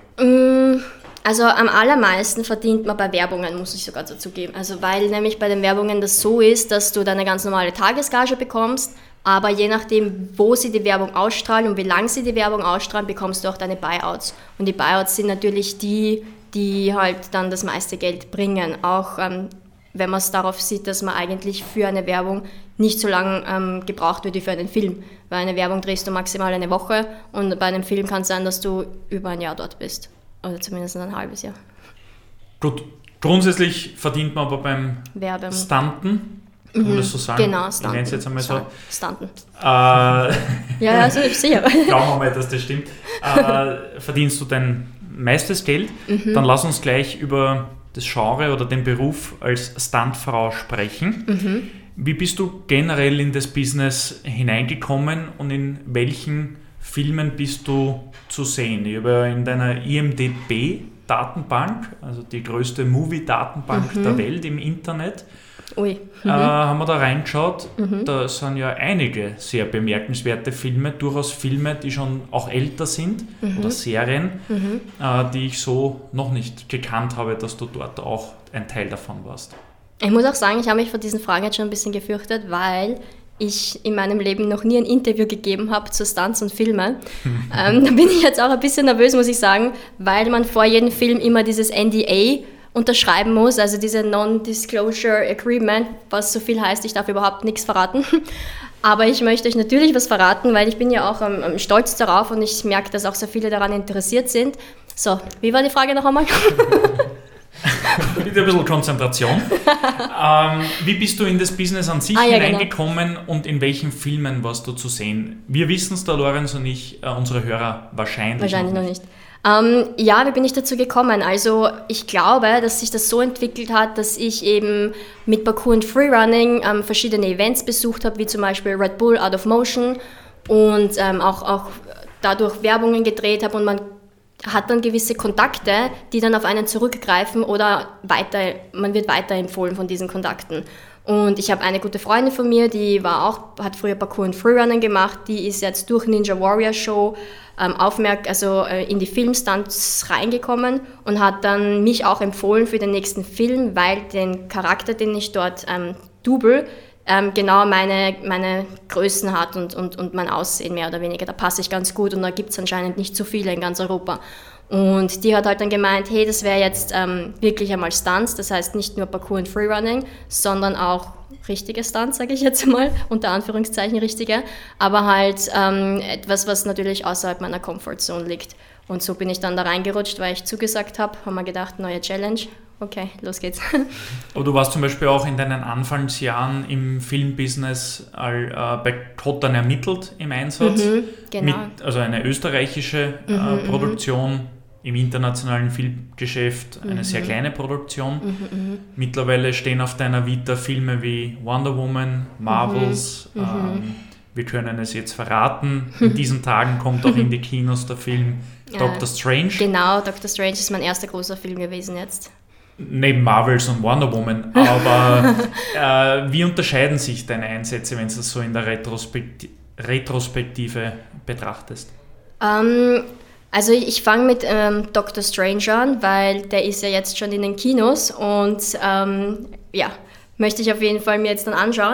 Speaker 3: Also am allermeisten verdient man bei Werbungen, muss ich sogar dazu geben. Also weil nämlich bei den Werbungen das so ist, dass du deine ganz normale Tagesgage bekommst, aber je nachdem, wo sie die Werbung ausstrahlen und wie lange sie die Werbung ausstrahlen, bekommst du auch deine Buyouts. Und die Buyouts sind natürlich die, die halt dann das meiste Geld bringen. Auch ähm, wenn man es darauf sieht, dass man eigentlich für eine Werbung nicht so lange ähm, gebraucht wird wie für einen Film. Weil eine Werbung drehst du maximal eine Woche und bei einem Film kann es sein, dass du über ein Jahr dort bist. Oder zumindest ein halbes Jahr.
Speaker 2: Gut, grundsätzlich verdient man aber beim
Speaker 3: Werbung.
Speaker 2: Stunten, kann man das so sagen?
Speaker 3: Genau, Stunten.
Speaker 2: Ich nenne es jetzt einmal so.
Speaker 3: Stunten.
Speaker 2: Äh,
Speaker 3: ja, also sicher.
Speaker 2: Glauben wir mal, dass das stimmt. Äh, verdienst du dein meistes Geld? Mhm. Dann lass uns gleich über das Genre oder den Beruf als Stuntfrau sprechen. Mhm. Wie bist du generell in das Business hineingekommen und in welchen Filmen bist du zu sehen? Ich habe in deiner I M D B-Datenbank, also die größte Movie-Datenbank mhm. der Welt im Internet,
Speaker 3: Ui. Mhm.
Speaker 2: Äh, haben wir da reingeschaut.
Speaker 3: Mhm.
Speaker 2: Da sind ja einige sehr bemerkenswerte Filme, durchaus Filme, die schon auch älter sind
Speaker 3: mhm.
Speaker 2: oder Serien,
Speaker 3: mhm.
Speaker 2: äh, die ich so noch nicht gekannt habe, dass du dort auch ein Teil davon warst.
Speaker 3: Ich muss auch sagen, ich habe mich vor diesen Fragen jetzt schon ein bisschen gefürchtet, weil ich in meinem Leben noch nie ein Interview gegeben habe zu Stunts und Filmen. ähm, da bin ich jetzt auch ein bisschen nervös, muss ich sagen, weil man vor jedem Film immer dieses N D A unterschreiben muss, also diese Non-Disclosure Agreement, was so viel heißt, ich darf überhaupt nichts verraten. Aber ich möchte euch natürlich was verraten, weil ich bin ja auch ähm, stolz darauf und ich merke, dass auch sehr viele daran interessiert sind. So, wie war die Frage noch einmal?
Speaker 2: Bitte ein bisschen Konzentration. ähm, wie bist du in das Business an sich ah, ja, hineingekommen genau. und in welchen Filmen warst du zu sehen? Wir wissen es, der Lorenz und ich, äh, unsere Hörer wahrscheinlich,
Speaker 3: wahrscheinlich noch nicht. Noch nicht. Ähm, ja, wie bin ich dazu gekommen? Also ich glaube, dass sich das so entwickelt hat, dass ich eben mit Parkour und Freerunning ähm, verschiedene Events besucht habe, wie zum Beispiel Red Bull Out of Motion und ähm, auch, auch dadurch Werbungen gedreht habe und man hat dann gewisse Kontakte, die dann auf einen zurückgreifen oder weiter, man wird weiterempfohlen von diesen Kontakten. Und ich habe eine gute Freundin von mir, die war auch, hat früher Parkour und Freerunning gemacht, die ist jetzt durch Ninja Warrior Show ähm, aufmerk, also äh, in die Filmstunts reingekommen und hat dann mich auch empfohlen für den nächsten Film, weil den Charakter, den ich dort ähm, double, ähm, genau meine, meine Größen hat und, und, und mein Aussehen mehr oder weniger. Da passe ich ganz gut und da gibt es anscheinend nicht so viele in ganz Europa. Und die hat halt dann gemeint, hey, das wäre jetzt ähm, wirklich einmal Stunts, das heißt nicht nur Parkour und Freerunning, sondern auch richtige Stunts, sage ich jetzt mal, unter Anführungszeichen richtige, aber halt ähm, etwas, was natürlich außerhalb meiner Comfortzone liegt. Und so bin ich dann da reingerutscht, weil ich zugesagt habe, haben wir gedacht, neue Challenge, okay, los geht's.
Speaker 2: Aber du warst zum Beispiel auch in deinen Anfangsjahren im Filmbusiness all, äh, bei Kottern ermittelt im Einsatz,
Speaker 3: mhm, genau.
Speaker 2: mit, also eine österreichische äh,
Speaker 3: mhm,
Speaker 2: Produktion, im internationalen Filmgeschäft eine mhm. sehr kleine Produktion.
Speaker 3: Mhm,
Speaker 2: Mittlerweile stehen auf deiner Vita Filme wie Wonder Woman, Marvels,
Speaker 3: mhm.
Speaker 2: ähm, wir können es jetzt verraten, in diesen Tagen kommt auch in die Kinos der Film Doctor Strange.
Speaker 3: Genau, Doctor Strange ist mein erster großer Film gewesen jetzt.
Speaker 2: Neben Marvels und Wonder Woman, aber äh, wie unterscheiden sich deine Einsätze, wenn du das so in der Retrospekti- Retrospektive betrachtest?
Speaker 3: Ähm, also ich fange mit ähm, Doctor Strange an, weil der ist ja jetzt schon in den Kinos und ähm, ja, möchte ich auf jeden Fall mir jetzt dann anschauen.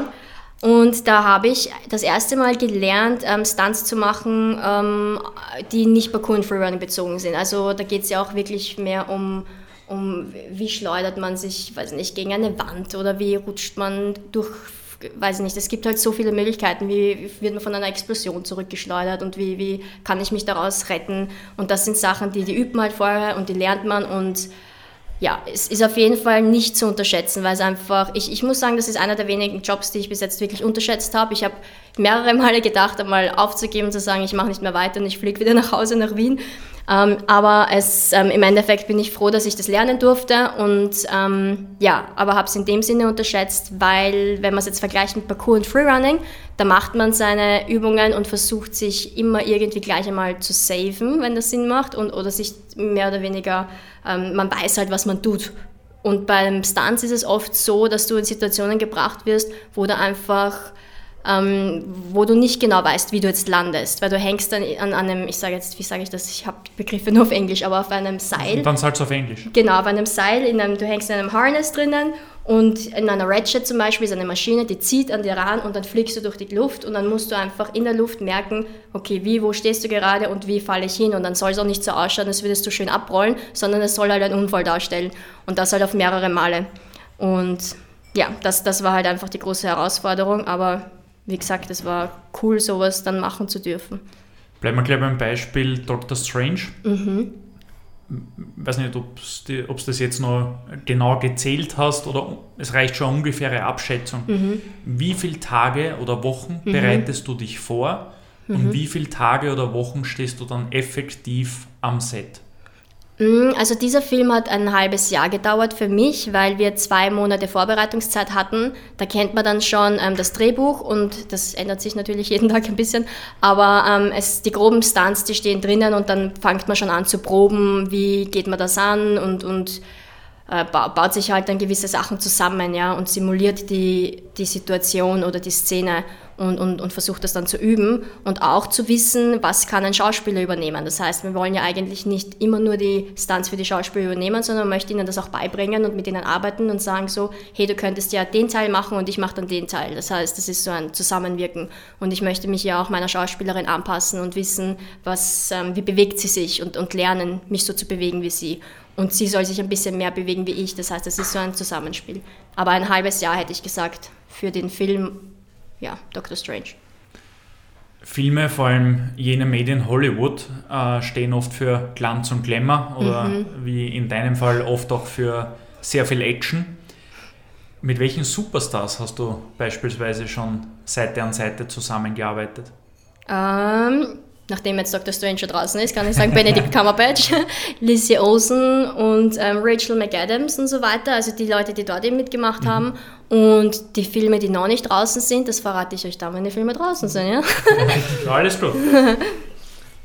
Speaker 3: Und da habe ich das erste Mal gelernt, ähm, Stunts zu machen, ähm, die nicht Parkour und Freerunning bezogen sind. Also da geht es ja auch wirklich mehr um, um, wie schleudert man sich, weiß nicht, gegen eine Wand oder wie rutscht man durch, weiß nicht, es gibt halt so viele Möglichkeiten, wie wird man von einer Explosion zurückgeschleudert und wie, wie kann ich mich daraus retten. Und das sind Sachen, die, die übt man halt vorher und die lernt man und ja, es ist auf jeden Fall nicht zu unterschätzen, weil es einfach, ich, ich muss sagen, das ist einer der wenigen Jobs, die ich bis jetzt wirklich unterschätzt habe. Ich habe mehrere Male gedacht, einmal aufzugeben und zu sagen, ich mache nicht mehr weiter und ich fliege wieder nach Hause nach Wien. Ähm, aber es, ähm, im Endeffekt bin ich froh, dass ich das lernen durfte und ähm, ja, aber habe es in dem Sinne unterschätzt, weil wenn man es jetzt vergleicht mit Parkour und Freerunning, da macht man seine Übungen und versucht sich immer irgendwie gleich einmal zu saven, wenn das Sinn macht und oder sich mehr oder weniger, ähm, man weiß halt, was man tut. Und beim Stunts ist es oft so, dass du in Situationen gebracht wirst, wo du einfach Ähm, wo du nicht genau weißt, wie du jetzt landest, weil du hängst dann an, an einem, ich sage jetzt, wie sage ich das, ich habe Begriffe nur auf Englisch, aber auf einem Seil.
Speaker 2: Dann sagst du auf Englisch.
Speaker 3: Genau, auf einem Seil, in einem, du hängst in einem Harness drinnen und in einer Ratchet zum Beispiel ist eine Maschine, die zieht an dir ran und dann fliegst du durch die Luft und dann musst du einfach in der Luft merken, okay, wie, wo stehst du gerade und wie falle ich hin und dann soll es auch nicht so ausschauen, als würdest du schön abrollen, sondern es soll halt einen Unfall darstellen und das halt auf mehrere Male. Und ja, das, das war halt einfach die große Herausforderung, aber wie gesagt, es war cool, sowas dann machen zu dürfen.
Speaker 2: Bleiben wir gleich beim Beispiel Doctor Strange.
Speaker 3: Mhm.
Speaker 2: Ich weiß nicht, ob du das jetzt noch genau gezählt hast oder es reicht schon eine ungefähre Abschätzung. Mhm. Wie viele Tage oder Wochen mhm. bereitest du dich vor mhm. und wie viele Tage oder Wochen stehst du dann effektiv am Set?
Speaker 3: Also dieser Film hat ein halbes Jahr gedauert für mich, weil wir zwei Monate Vorbereitungszeit hatten. Da kennt man dann schon ähm, das Drehbuch und das ändert sich natürlich jeden Tag ein bisschen, aber ähm, es, die groben Stunts, die stehen drinnen und dann fängt man schon an zu proben, wie geht man das an und, und äh, baut sich halt dann gewisse Sachen zusammen, ja, und simuliert die, die Situation oder die Szene. Und, und, und versucht das dann zu üben und auch zu wissen, was kann ein Schauspieler übernehmen. Das heißt, wir wollen ja eigentlich nicht immer nur die Stunts für die Schauspieler übernehmen, sondern man möchte ihnen das auch beibringen und mit ihnen arbeiten und sagen so, hey, du könntest ja den Teil machen und ich mache dann den Teil. Das heißt, das ist so ein Zusammenwirken und ich möchte mich ja auch meiner Schauspielerin anpassen und wissen, was, ähm, wie bewegt sie sich und, und lernen, mich so zu bewegen wie sie. Und sie soll sich ein bisschen mehr bewegen wie ich. Das heißt, das ist so ein Zusammenspiel. Aber ein halbes Jahr hätte ich gesagt für den Film. Ja, Doctor Strange.
Speaker 2: Filme, vor allem jene Medien Hollywood, äh, stehen oft für Glanz und Glamour oder mhm. wie in deinem Fall oft auch für sehr viel Action. Mit welchen Superstars hast du beispielsweise schon Seite an Seite zusammengearbeitet?
Speaker 3: Ähm, nachdem jetzt Doctor Strange schon draußen ist, kann ich sagen Benedict Cumberbatch, Lizzie Olsen und ähm, Rachel McAdams und so weiter, also die Leute, die dort eben mitgemacht mhm. haben. Und die Filme, die noch nicht draußen sind, das verrate ich euch dann, wenn die Filme draußen sind, ja?
Speaker 2: Ja, alles gut.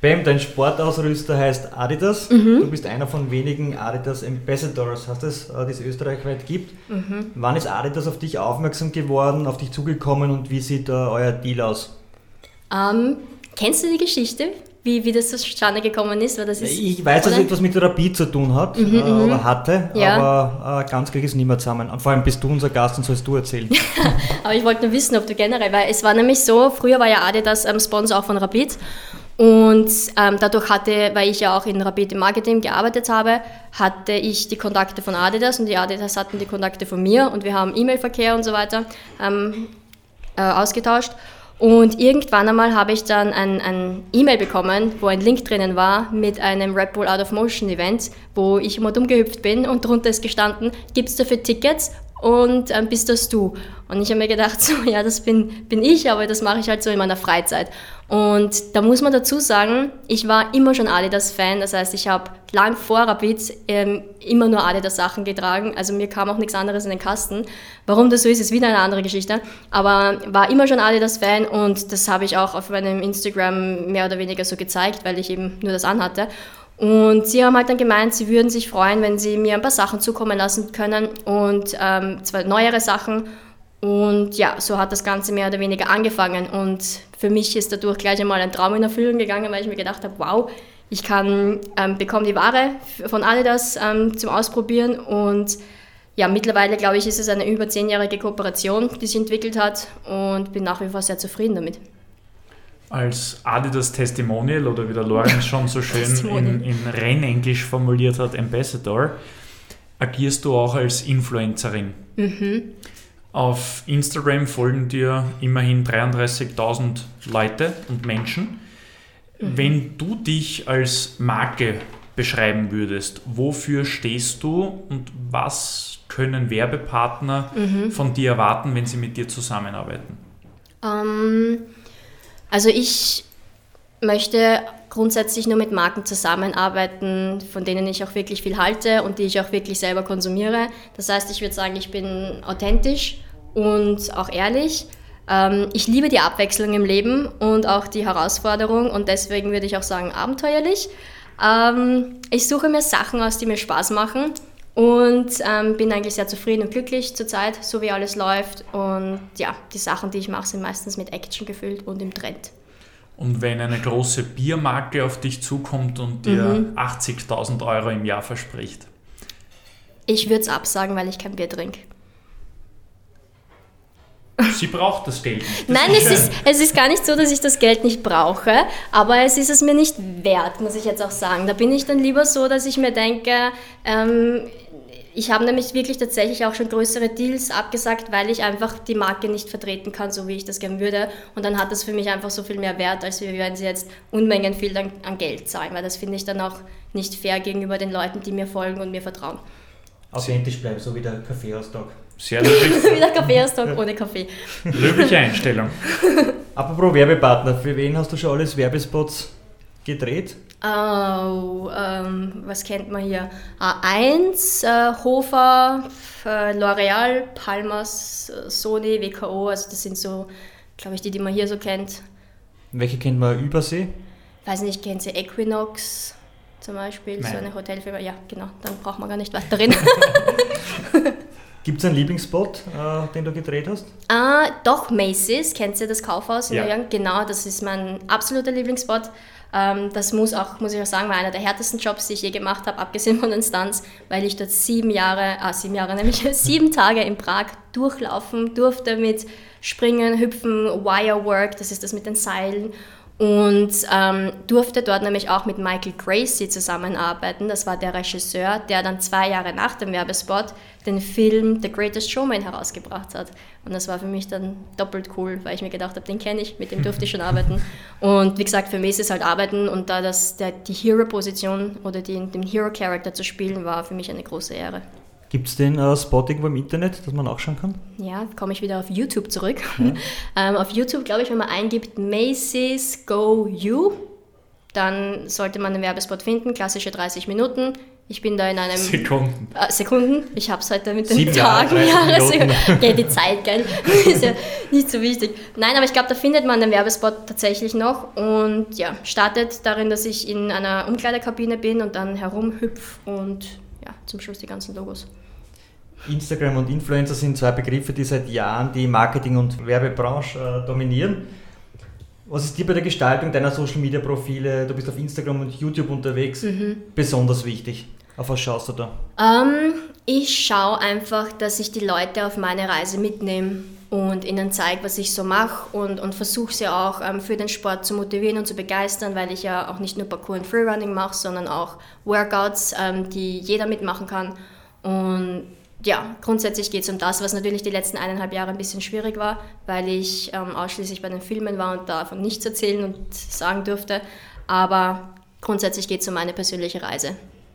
Speaker 4: Bam, dein Sportausrüster heißt Adidas. Mhm. Du bist einer von wenigen Adidas Ambassadors, heißt das, die es österreichweit gibt. Mhm. Wann ist Adidas auf dich aufmerksam geworden, auf dich zugekommen und wie sieht uh, euer Deal aus?
Speaker 3: Um, kennst du die Geschichte, wie, wie das zustande gekommen ist? Weil das ist
Speaker 4: ich weiß, dass es etwas mit Rapid zu tun hat mhm, äh, oder hatte, ja. aber äh, ganz kriege ich es nicht mehr zusammen. Und vor allem bist du unser Gast und sollst du erzählen.
Speaker 3: Aber ich wollte nur wissen, ob du generell, weil es war nämlich so, früher war ja Adidas ähm, Sponsor auch von Rapid. Und ähm, dadurch hatte, weil ich ja auch in Rapid im Marketing gearbeitet habe, hatte ich die Kontakte von Adidas und die Adidas hatten die Kontakte von mir und wir haben E-Mail-Verkehr und so weiter ähm, äh, ausgetauscht. Und irgendwann einmal habe ich dann ein, ein E-Mail bekommen, wo ein Link drinnen war mit einem Red Bull Out of Motion Event, wo ich immer dumm gehüpft bin und drunter ist gestanden, gibt's dafür Tickets? Und ähm, bist das du? Und ich habe mir gedacht, so, ja, das bin, bin ich, aber das mache ich halt so in meiner Freizeit. Und da muss man dazu sagen, ich war immer schon Adidas-Fan, das heißt, ich habe lang vor Rapid ähm, immer nur Adidas-Sachen getragen, also mir kam auch nichts anderes in den Kasten. Warum das so ist, ist wieder eine andere Geschichte, aber war immer schon Adidas-Fan und das habe ich auch auf meinem Instagram mehr oder weniger so gezeigt, weil ich eben nur das anhatte. Und sie haben halt dann gemeint, sie würden sich freuen, wenn sie mir ein paar Sachen zukommen lassen können und ähm, zwei neuere Sachen. Und ja, so hat das Ganze mehr oder weniger angefangen. Und für mich ist dadurch gleich einmal ein Traum in Erfüllung gegangen, weil ich mir gedacht habe, wow, ich kann, ähm, bekomme die Ware von Adidas ähm, zum Ausprobieren. Und ja, mittlerweile, glaube ich, ist es eine über zehnjährige Kooperation, die sich entwickelt hat und bin nach wie vor sehr zufrieden damit.
Speaker 2: Als Adidas Testimonial oder wie der Lorenz schon so schön in, in Rennenglisch formuliert hat, Ambassador, agierst du auch als Influencerin. Mhm. Auf Instagram folgen dir immerhin dreiunddreißigtausend Leute und Menschen. Mhm. Wenn du dich als Marke beschreiben würdest, wofür stehst du und was können Werbepartner mhm. von dir erwarten, wenn sie mit dir zusammenarbeiten?
Speaker 3: Um Also ich möchte grundsätzlich nur mit Marken zusammenarbeiten, von denen ich auch wirklich viel halte und die ich auch wirklich selber konsumiere. Das heißt, ich würde sagen, ich bin authentisch und auch ehrlich. Ich liebe die Abwechslung im Leben und auch die Herausforderung und deswegen würde ich auch sagen abenteuerlich. Ich suche mir Sachen aus, die mir Spaß machen. Und ähm, bin eigentlich sehr zufrieden und glücklich zurzeit, so wie alles läuft. Und ja, die Sachen, die ich mache, sind meistens mit Action gefüllt und im Trend.
Speaker 2: Und wenn eine große Biermarke auf dich zukommt und dir mhm. achtzigtausend Euro im Jahr verspricht?
Speaker 3: Ich würde es absagen, weil ich kein Bier trinke.
Speaker 2: Sie braucht das Geld nicht. Das
Speaker 3: Nein, ist es, ist, es ist gar nicht so, dass ich das Geld nicht brauche, aber es ist es mir nicht wert, muss ich jetzt auch sagen. Da bin ich dann lieber so, dass ich mir denke, ähm, ich habe nämlich wirklich tatsächlich auch schon größere Deals abgesagt, weil ich einfach die Marke nicht vertreten kann, so wie ich das gerne würde. Und dann hat das für mich einfach so viel mehr Wert, als wenn sie jetzt Unmengen viel an, an Geld zahlen, weil das finde ich dann auch nicht fair gegenüber den Leuten, die mir folgen und mir vertrauen.
Speaker 4: Authentisch bleiben, so wie der Kaffeehaustag.
Speaker 2: Sehr löblich.
Speaker 3: Wie der Kaffeehaustag ohne Kaffee.
Speaker 2: Löbliche Einstellung.
Speaker 4: Apropos Werbepartner, für wen hast du schon alles Werbespots gedreht?
Speaker 3: Oh, ähm, was kennt man hier? A eins, äh, Hofer, äh, L'Oreal, Palmas, Sony, W K O, also das sind so, glaube ich, die, die man hier so kennt.
Speaker 4: Welche kennt man übersee?
Speaker 3: Weiß nicht, kennt sie Equinox zum Beispiel,
Speaker 2: Nein.
Speaker 3: so eine Hotelfirma? Ja, genau, dann braucht man gar nicht weiter reden.
Speaker 4: Gibt es einen Lieblingsspot, äh, den du gedreht hast?
Speaker 3: Ah, doch, Macy's, kennt ihr das Kaufhaus in
Speaker 2: ja.
Speaker 3: New York? Genau, das ist mein absoluter Lieblingsspot. Ähm, das muss auch, muss ich auch sagen, war einer der härtesten Jobs, die ich je gemacht habe, abgesehen von den Stunts, weil ich dort sieben Jahre, ah, sieben Jahre, nämlich sieben Tage in Prag durchlaufen durfte mit Springen, Hüpfen, Wirework, das ist das mit den Seilen. Und ähm, durfte dort nämlich auch mit Michael Gracie zusammenarbeiten. Das war der Regisseur, der dann zwei Jahre nach dem Werbespot den Film The Greatest Showman herausgebracht hat. Und das war für mich dann doppelt cool, weil ich mir gedacht habe, den kenne ich, mit dem durfte ich schon arbeiten. Und wie gesagt, für mich ist es halt arbeiten und da das, der, die Hero-Position oder die, den Hero-Character zu spielen, war für mich eine große Ehre.
Speaker 4: Gibt es den äh, Spot irgendwo im Internet, das man nachschauen kann?
Speaker 3: Ja, komme ich wieder auf YouTube zurück. Ja. ähm, auf YouTube, glaube ich, wenn man eingibt Macy's Go You, dann sollte man einen Werbespot finden, klassische dreißig Minuten. Ich bin da in einem...
Speaker 2: Sekunden.
Speaker 3: Äh, Sekunden. Ich habe es heute mit den
Speaker 4: Sieben
Speaker 3: Tagen.
Speaker 4: Jahre,
Speaker 3: Jahre ja, die Zeit, gell? Ist ja nicht so wichtig. Nein, aber ich glaube, da findet man den Werbespot tatsächlich noch und ja, startet darin, dass ich in einer Umkleidekabine bin und dann herumhüpf und ja, zum Schluss die ganzen Logos.
Speaker 4: Instagram und Influencer sind zwei Begriffe, die seit Jahren die Marketing- und Werbebranche äh, dominieren. Was ist dir bei der Gestaltung deiner Social-Media-Profile, du bist auf Instagram und YouTube unterwegs, mhm. besonders wichtig? Auf was schaust du da?
Speaker 3: Ähm, ich schaue einfach, dass ich die Leute auf meine Reise mitnehme und ihnen zeige, was ich so mache und, und versuche sie auch ähm, für den Sport zu motivieren und zu begeistern, weil ich ja auch nicht nur Parkour und Freerunning mache, sondern auch Workouts, ähm, die jeder mitmachen kann. Und ja, grundsätzlich geht es um das, was natürlich die letzten eineinhalb Jahre ein bisschen schwierig war, weil ich ähm, ausschließlich bei den Filmen war und davon nichts erzählen und sagen durfte. Aber grundsätzlich geht es um meine persönliche Reise.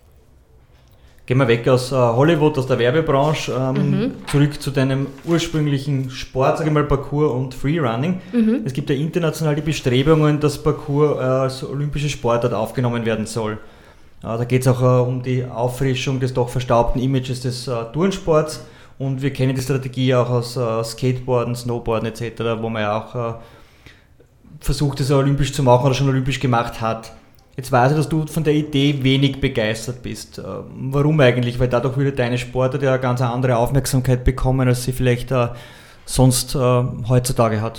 Speaker 4: Gehen wir weg aus äh, Hollywood, aus der Werbebranche, ähm,
Speaker 3: Mhm.
Speaker 4: zurück zu deinem ursprünglichen Sport, sage ich mal Parkour und Freerunning.
Speaker 3: Mhm.
Speaker 4: Es gibt ja international die Bestrebungen, dass Parkour äh, als olympische Sportart aufgenommen werden soll. Äh, da geht es auch äh, um die Auffrischung des doch verstaubten Images des äh, Turnsports und wir kennen die Strategie auch aus äh, Skateboarden, Snowboarden et cetera, wo man ja auch äh, versucht, es olympisch zu machen oder schon olympisch gemacht hat. Jetzt weiß ich, dass du von der Idee wenig begeistert bist. Warum eigentlich? Weil dadurch würde deine Sportart ja eine ganz andere Aufmerksamkeit bekommen, als sie vielleicht äh, sonst äh, heutzutage hat.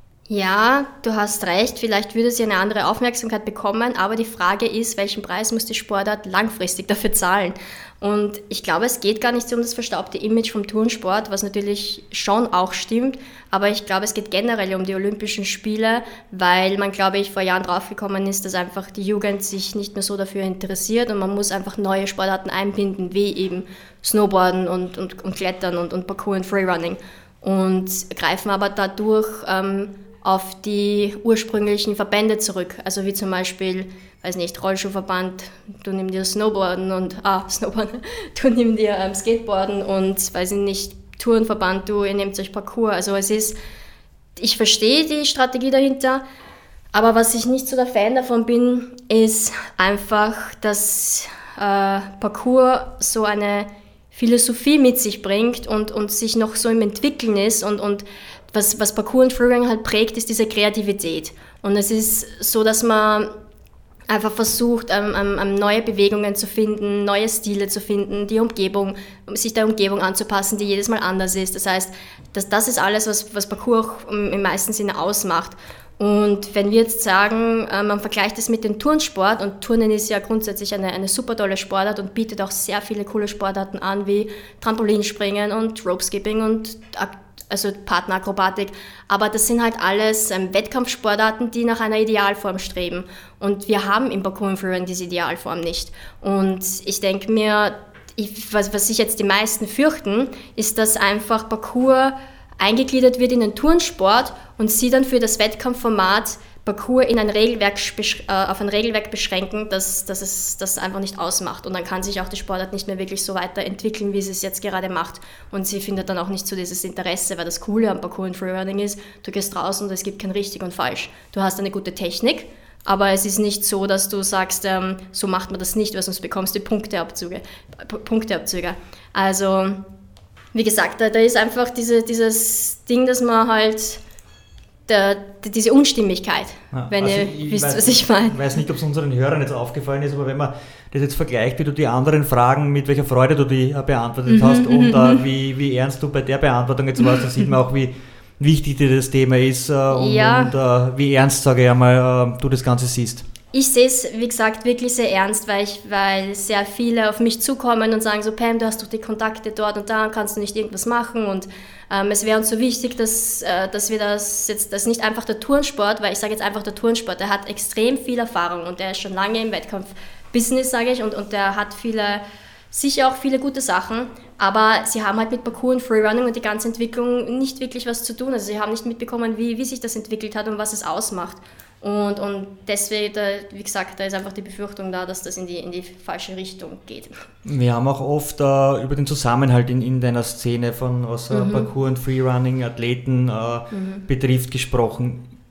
Speaker 3: Ja, du hast recht, vielleicht würde sie eine andere Aufmerksamkeit bekommen, aber die Frage ist, welchen Preis muss die Sportart langfristig dafür zahlen? Und ich glaube, es geht gar nicht so um das verstaubte Image vom Turnsport, was natürlich schon auch stimmt, aber ich glaube, es geht generell um die Olympischen Spiele, weil man, glaube ich, vor Jahren draufgekommen ist, dass einfach die Jugend sich nicht mehr so dafür interessiert und man muss einfach neue Sportarten einbinden, wie eben Snowboarden und, und, und Klettern und, und Parkour und Freerunning und greifen aber dadurch ähm, auf die ursprünglichen Verbände zurück, also wie zum Beispiel, weiß nicht, Rollschuhverband, du nimm dir Snowboarden und, ah, Snowboarden, du nimm dir ähm, Skateboarden und, weiß ich nicht, Tourenverband, du, ihr nehmt euch Parkour, also es ist, ich verstehe die Strategie dahinter, aber was ich nicht so der Fan davon bin, ist einfach, dass äh, Parkour so eine Philosophie mit sich bringt und, und sich noch so im Entwickeln ist und, und was, was Parkour und Freerunning halt prägt, ist diese Kreativität. Und es ist so, dass man einfach versucht, ähm, ähm, neue Bewegungen zu finden, neue Stile zu finden, die Umgebung, sich der Umgebung anzupassen, die jedes Mal anders ist. Das heißt, das, das ist alles, was, was Parkour auch im, im meisten Sinne ausmacht. Und wenn wir jetzt sagen, äh, man vergleicht es mit dem Turnsport, und Turnen ist ja grundsätzlich eine, eine super tolle Sportart und bietet auch sehr viele coole Sportarten an, wie Trampolinspringen und Ropeskipping und also Partnerakrobatik, aber das sind halt alles ähm, Wettkampfsportarten, die nach einer Idealform streben. Und wir haben im Parkour und Freerunning diese Idealform nicht. Und ich denke mir, ich, was, was sich jetzt die meisten fürchten, ist, dass einfach Parkour eingegliedert wird in den Turnsport und sie dann für das Wettkampfformat Parkour in ein Regelwerk, äh, auf ein Regelwerk beschränken, dass, dass es das einfach nicht ausmacht. Und dann kann sich auch die Sportart nicht mehr wirklich so weiterentwickeln, wie sie es jetzt gerade macht. Und sie findet dann auch nicht so dieses Interesse, weil das Coole am Parkour und Freerunning ist, du gehst raus und es gibt kein richtig und falsch. Du hast eine gute Technik, aber es ist nicht so, dass du sagst, ähm, so macht man das nicht, weil sonst bekommst du Punkteabzüge. P- Punkteabzüge. Also, wie gesagt, da, da ist einfach diese, dieses Ding, dass man halt Der, diese Unstimmigkeit, ja, wenn also ihr
Speaker 4: ich
Speaker 3: wisst,
Speaker 4: weiß,
Speaker 3: was ich meine.
Speaker 4: Ich weiß nicht, ob es unseren Hörern jetzt aufgefallen ist, aber wenn man das jetzt vergleicht, wie du die anderen Fragen, mit welcher Freude du die beantwortet mhm, hast und uh, wie, wie ernst du bei der Beantwortung jetzt warst, dann sieht man auch, wie wichtig dir das Thema ist uh, und,
Speaker 3: ja.
Speaker 4: und uh, wie ernst, sage ich einmal, uh, du das Ganze siehst.
Speaker 3: Ich sehe es, wie gesagt, wirklich sehr ernst, weil, ich, weil sehr viele auf mich zukommen und sagen so, Pam, du hast doch die Kontakte dort und da, kannst du nicht irgendwas machen und ähm, es wäre uns so wichtig, dass, äh, dass wir das jetzt, das ist nicht einfach der Turnsport, weil ich sage jetzt einfach der Turnsport, der hat extrem viel Erfahrung und der ist schon lange im Wettkampf-Business, sage ich, und, und der hat viele, sicher auch viele gute Sachen, aber sie haben halt mit Parkour und Freerunning und die ganze Entwicklung nicht wirklich was zu tun, also sie haben nicht mitbekommen, wie, wie sich das entwickelt hat und was es ausmacht. Und, und deswegen, da, wie gesagt, da ist einfach die Befürchtung da, dass das in die, in die falsche Richtung geht.
Speaker 4: Wir haben auch oft äh, über den Zusammenhalt in, in deiner Szene von was äh, mhm. Parkour und Freerunning, Athleten äh, mhm. betrifft, gesprochen.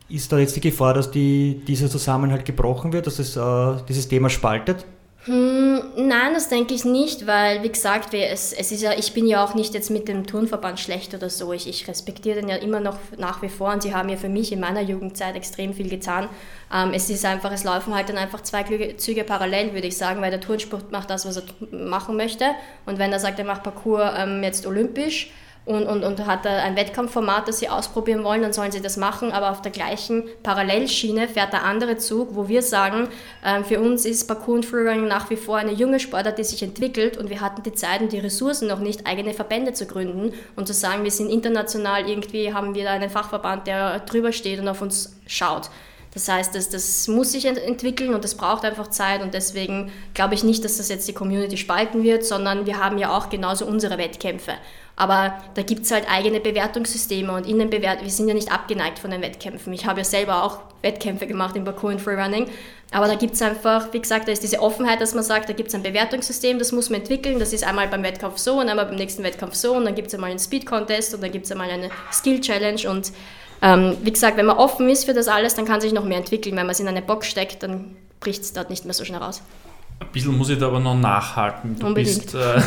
Speaker 4: ist da jetzt die Gefahr, dass die, dieser Zusammenhalt gebrochen wird, dass es äh, dieses Thema spaltet?
Speaker 3: Hm, nein, das denke ich nicht, weil, wie gesagt, wir, es, es ist ja, ich bin ja auch nicht jetzt mit dem Turnverband schlecht oder so. Ich, ich respektiere den ja immer noch nach wie vor und sie haben ja für mich in meiner Jugendzeit extrem viel getan. Ähm, es ist einfach, es laufen halt dann einfach zwei Züge parallel, würde ich sagen, weil der Turnsport macht das, was er machen möchte. Und wenn er sagt, er macht Parkour ähm, jetzt olympisch, Und, und, und hat da ein Wettkampfformat, das sie ausprobieren wollen, dann sollen sie das machen, aber auf der gleichen Parallelschiene fährt der andere Zug, wo wir sagen, äh, für uns ist Parkour und Freerunning nach wie vor eine junge Sportart, die sich entwickelt und wir hatten die Zeit und die Ressourcen noch nicht, eigene Verbände zu gründen und zu sagen, wir sind international, irgendwie haben wir da einen Fachverband, der drüber steht und auf uns schaut. Das heißt, das, das muss sich ent- entwickeln und das braucht einfach Zeit und deswegen glaube ich nicht, dass das jetzt die Community spalten wird, sondern wir haben ja auch genauso unsere Wettkämpfe. Aber da gibt es halt eigene Bewertungssysteme und in den Bewert- wir sind ja nicht abgeneigt von den Wettkämpfen. Ich habe ja selber auch Wettkämpfe gemacht im Parkour und Freerunning, aber da gibt es einfach, wie gesagt, da ist diese Offenheit, dass man sagt, da gibt es ein Bewertungssystem, das muss man entwickeln, das ist einmal beim Wettkampf so und einmal beim nächsten Wettkampf so und dann gibt es einmal einen Speed-Contest und dann gibt es einmal eine Skill-Challenge und ähm, wie gesagt, wenn man offen ist für das alles, dann kann sich noch mehr entwickeln. Wenn man es in eine Box steckt, dann bricht es dort nicht mehr so schnell raus.
Speaker 2: Ein bisschen muss ich da aber noch nachhaken. Du
Speaker 3: Unbedingt.
Speaker 2: bist, äh,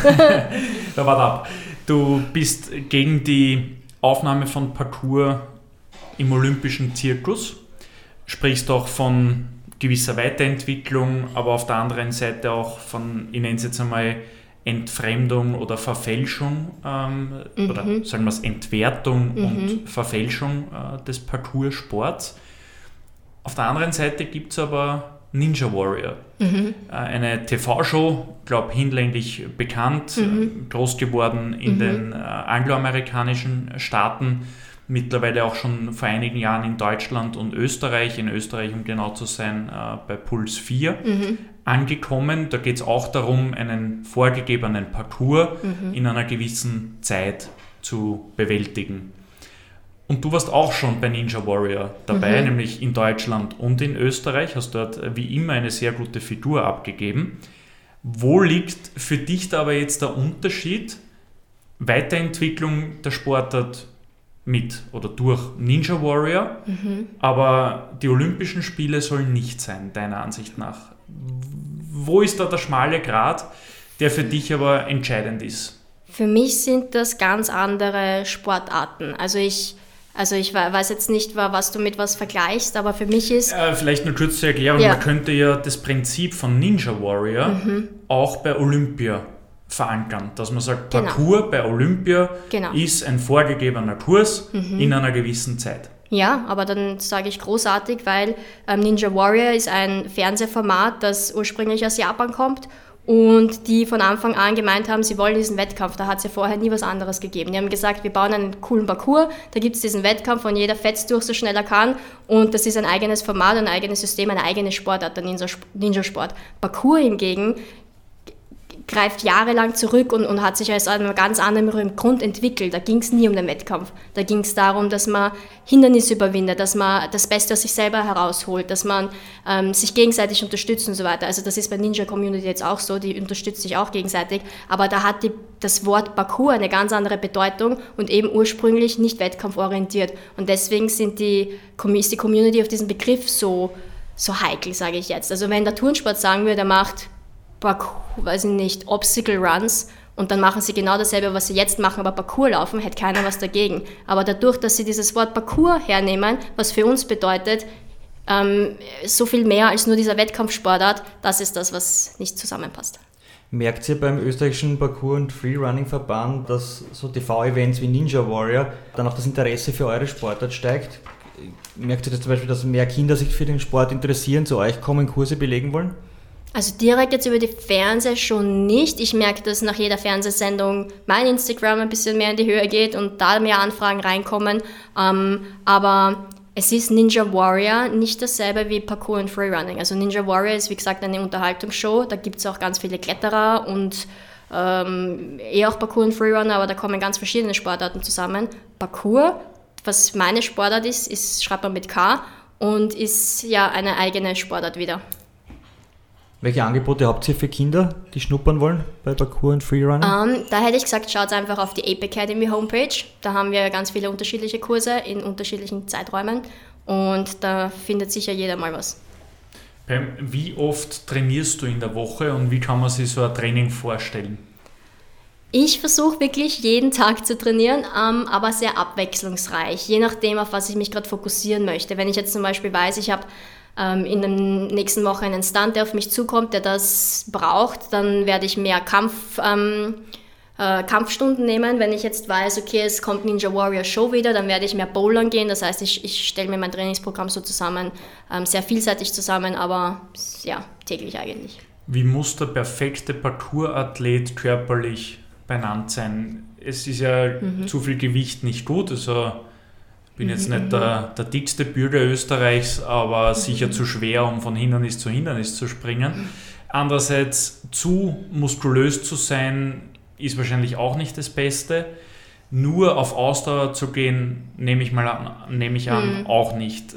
Speaker 2: da warte ab. Du bist gegen die Aufnahme von Parkour im olympischen Zirkus, sprichst auch von gewisser Weiterentwicklung, aber auf der anderen Seite auch von, ich nenne es jetzt einmal, Entfremdung oder Verfälschung, ähm, mhm. oder sagen wir es Entwertung mhm. und Verfälschung äh, des Parkoursports. Auf der anderen Seite gibt es aber Ninja Warrior, mhm. äh, eine T V-Show, glaube hinlänglich bekannt, mhm. äh, groß geworden in mhm. den äh, angloamerikanischen Staaten, mittlerweile auch schon vor einigen Jahren in Deutschland und Österreich, in Österreich um genau zu sein, äh, bei Puls vier mhm. angekommen. Da geht es auch darum, einen vorgegebenen Parcours mhm. in einer gewissen Zeit zu bewältigen. Und du warst auch schon bei Ninja Warrior dabei, mhm. nämlich in Deutschland und in Österreich, hast dort wie immer eine sehr gute Figur abgegeben. Wo liegt für dich da aber jetzt der Unterschied, Weiterentwicklung der Sportart mit oder durch Ninja Warrior, mhm. aber die Olympischen Spiele sollen nicht sein, deiner Ansicht nach? Wo ist da der schmale Grat, der für dich aber entscheidend ist?
Speaker 3: Für mich sind das ganz andere Sportarten. Also ich, also ich weiß jetzt nicht, was du mit was vergleichst, aber für mich ist...
Speaker 2: Äh, vielleicht eine kurze Erklärung. Ja. Man könnte ja das Prinzip von Ninja Warrior mhm. auch bei Olympia verankern, dass man sagt, Parkour genau. bei Olympia genau. ist ein vorgegebener Kurs mhm. in einer gewissen Zeit.
Speaker 3: Ja, aber dann sage ich großartig, weil ähm, Ninja Warrior ist ein Fernsehformat, das ursprünglich aus Japan kommt und die von Anfang an gemeint haben, sie wollen diesen Wettkampf. Da hat es ja vorher nie was anderes gegeben. Die haben gesagt, wir bauen einen coolen Parcours, da gibt es diesen Wettkampf und jeder fetzt durch, so schnell er kann und das ist ein eigenes Format, ein eigenes System, eine eigene Sportart, der Ninja-Sport. Parcours hingegen greift jahrelang zurück und, und hat sich aus einem ganz anderen Grund entwickelt. Da ging es nie um den Wettkampf. Da ging es darum, dass man Hindernisse überwindet, dass man das Beste aus sich selber herausholt, dass man ähm, sich gegenseitig unterstützt und so weiter. Also das ist bei Ninja Community jetzt auch so, die unterstützt sich auch gegenseitig. Aber da hat die, das Wort Parkour eine ganz andere Bedeutung und eben ursprünglich nicht wettkampforientiert. Und deswegen sind die, ist die Community auf diesen Begriff so, so heikel, sage ich jetzt. Also wenn der Turnsport sagen würde, er macht Parkour, weiß ich nicht, Obstacle Runs und dann machen sie genau dasselbe, was sie jetzt machen, aber Parkour laufen, hätte keiner was dagegen. Aber dadurch, dass sie dieses Wort Parkour hernehmen, was für uns bedeutet, ähm, so viel mehr als nur dieser Wettkampfsportart, das ist das, was nicht zusammenpasst.
Speaker 4: Merkt ihr beim österreichischen Parkour- und Freerunning-Verband, dass so T V-Events wie Ninja Warrior dann auch das Interesse für eure Sportart steigt? Merkt ihr das zum Beispiel, dass mehr Kinder sich für den Sport interessieren, zu euch kommen, Kurse belegen wollen?
Speaker 3: Also direkt jetzt über die Fernseher schon nicht. Ich merke, dass nach jeder Fernsehsendung mein Instagram ein bisschen mehr in die Höhe geht und da mehr Anfragen reinkommen. Ähm, aber es ist Ninja Warrior nicht dasselbe wie Parkour und Freerunning. Also Ninja Warrior ist wie gesagt eine Unterhaltungsshow. Da gibt es auch ganz viele Kletterer und ähm, eher auch Parkour und Freerunner, aber da kommen ganz verschiedene Sportarten zusammen. Parkour, was meine Sportart ist, ist schreibt man mit K und ist ja eine eigene Sportart wieder.
Speaker 4: Welche Angebote habt ihr für Kinder, die schnuppern wollen bei Parkour und Freerunning?
Speaker 3: Um, da hätte ich gesagt, schaut einfach auf die Ape Academy Homepage. Da haben wir ganz viele unterschiedliche Kurse in unterschiedlichen Zeiträumen. Und da findet sicher jeder mal was.
Speaker 2: Wie oft trainierst du in der Woche und wie kann man sich so ein Training vorstellen?
Speaker 3: Ich versuche wirklich jeden Tag zu trainieren, ähm, aber sehr abwechslungsreich, je nachdem, auf was ich mich gerade fokussieren möchte. Wenn ich jetzt zum Beispiel weiß, ich habe ähm, in der nächsten Woche einen Stunt, der auf mich zukommt, der das braucht, dann werde ich mehr Kampf, ähm, äh, Kampfstunden nehmen. Wenn ich jetzt weiß, okay, es kommt Ninja Warrior Show wieder, dann werde ich mehr bouldern gehen. Das heißt, ich, ich stelle mir mein Trainingsprogramm so zusammen, ähm, sehr vielseitig zusammen, aber ja, täglich eigentlich.
Speaker 2: Wie muss der perfekte Parkour-Athlet körperlich benannt sein? Es ist ja mhm. zu viel Gewicht nicht gut, also ich bin mhm. jetzt nicht der, der dickste Bürger Österreichs, aber mhm. sicher zu schwer, um von Hindernis zu Hindernis zu springen. Mhm. Andererseits, zu muskulös zu sein, ist wahrscheinlich auch nicht das Beste. Nur auf Ausdauer zu gehen, nehme ich mal an, nehme ich an, mhm. auch nicht.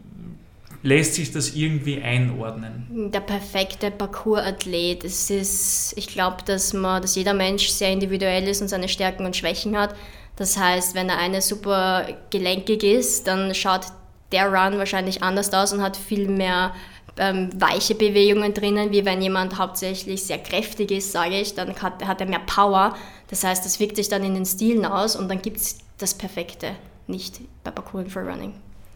Speaker 2: Lässt sich das irgendwie einordnen?
Speaker 3: Der perfekte Parkour-Athlet. Es ist, ich glaube, dass man, dass jeder Mensch sehr individuell ist und seine Stärken und Schwächen hat. Das heißt, wenn der eine super gelenkig ist, dann schaut der Run wahrscheinlich anders aus und hat viel mehr ähm, weiche Bewegungen drinnen, wie wenn jemand hauptsächlich sehr kräftig ist, sage ich, dann hat, hat er mehr Power. Das heißt, das wirkt sich dann in den Stilen aus und dann gibt es das Perfekte nicht bei Parkour und Freerunning.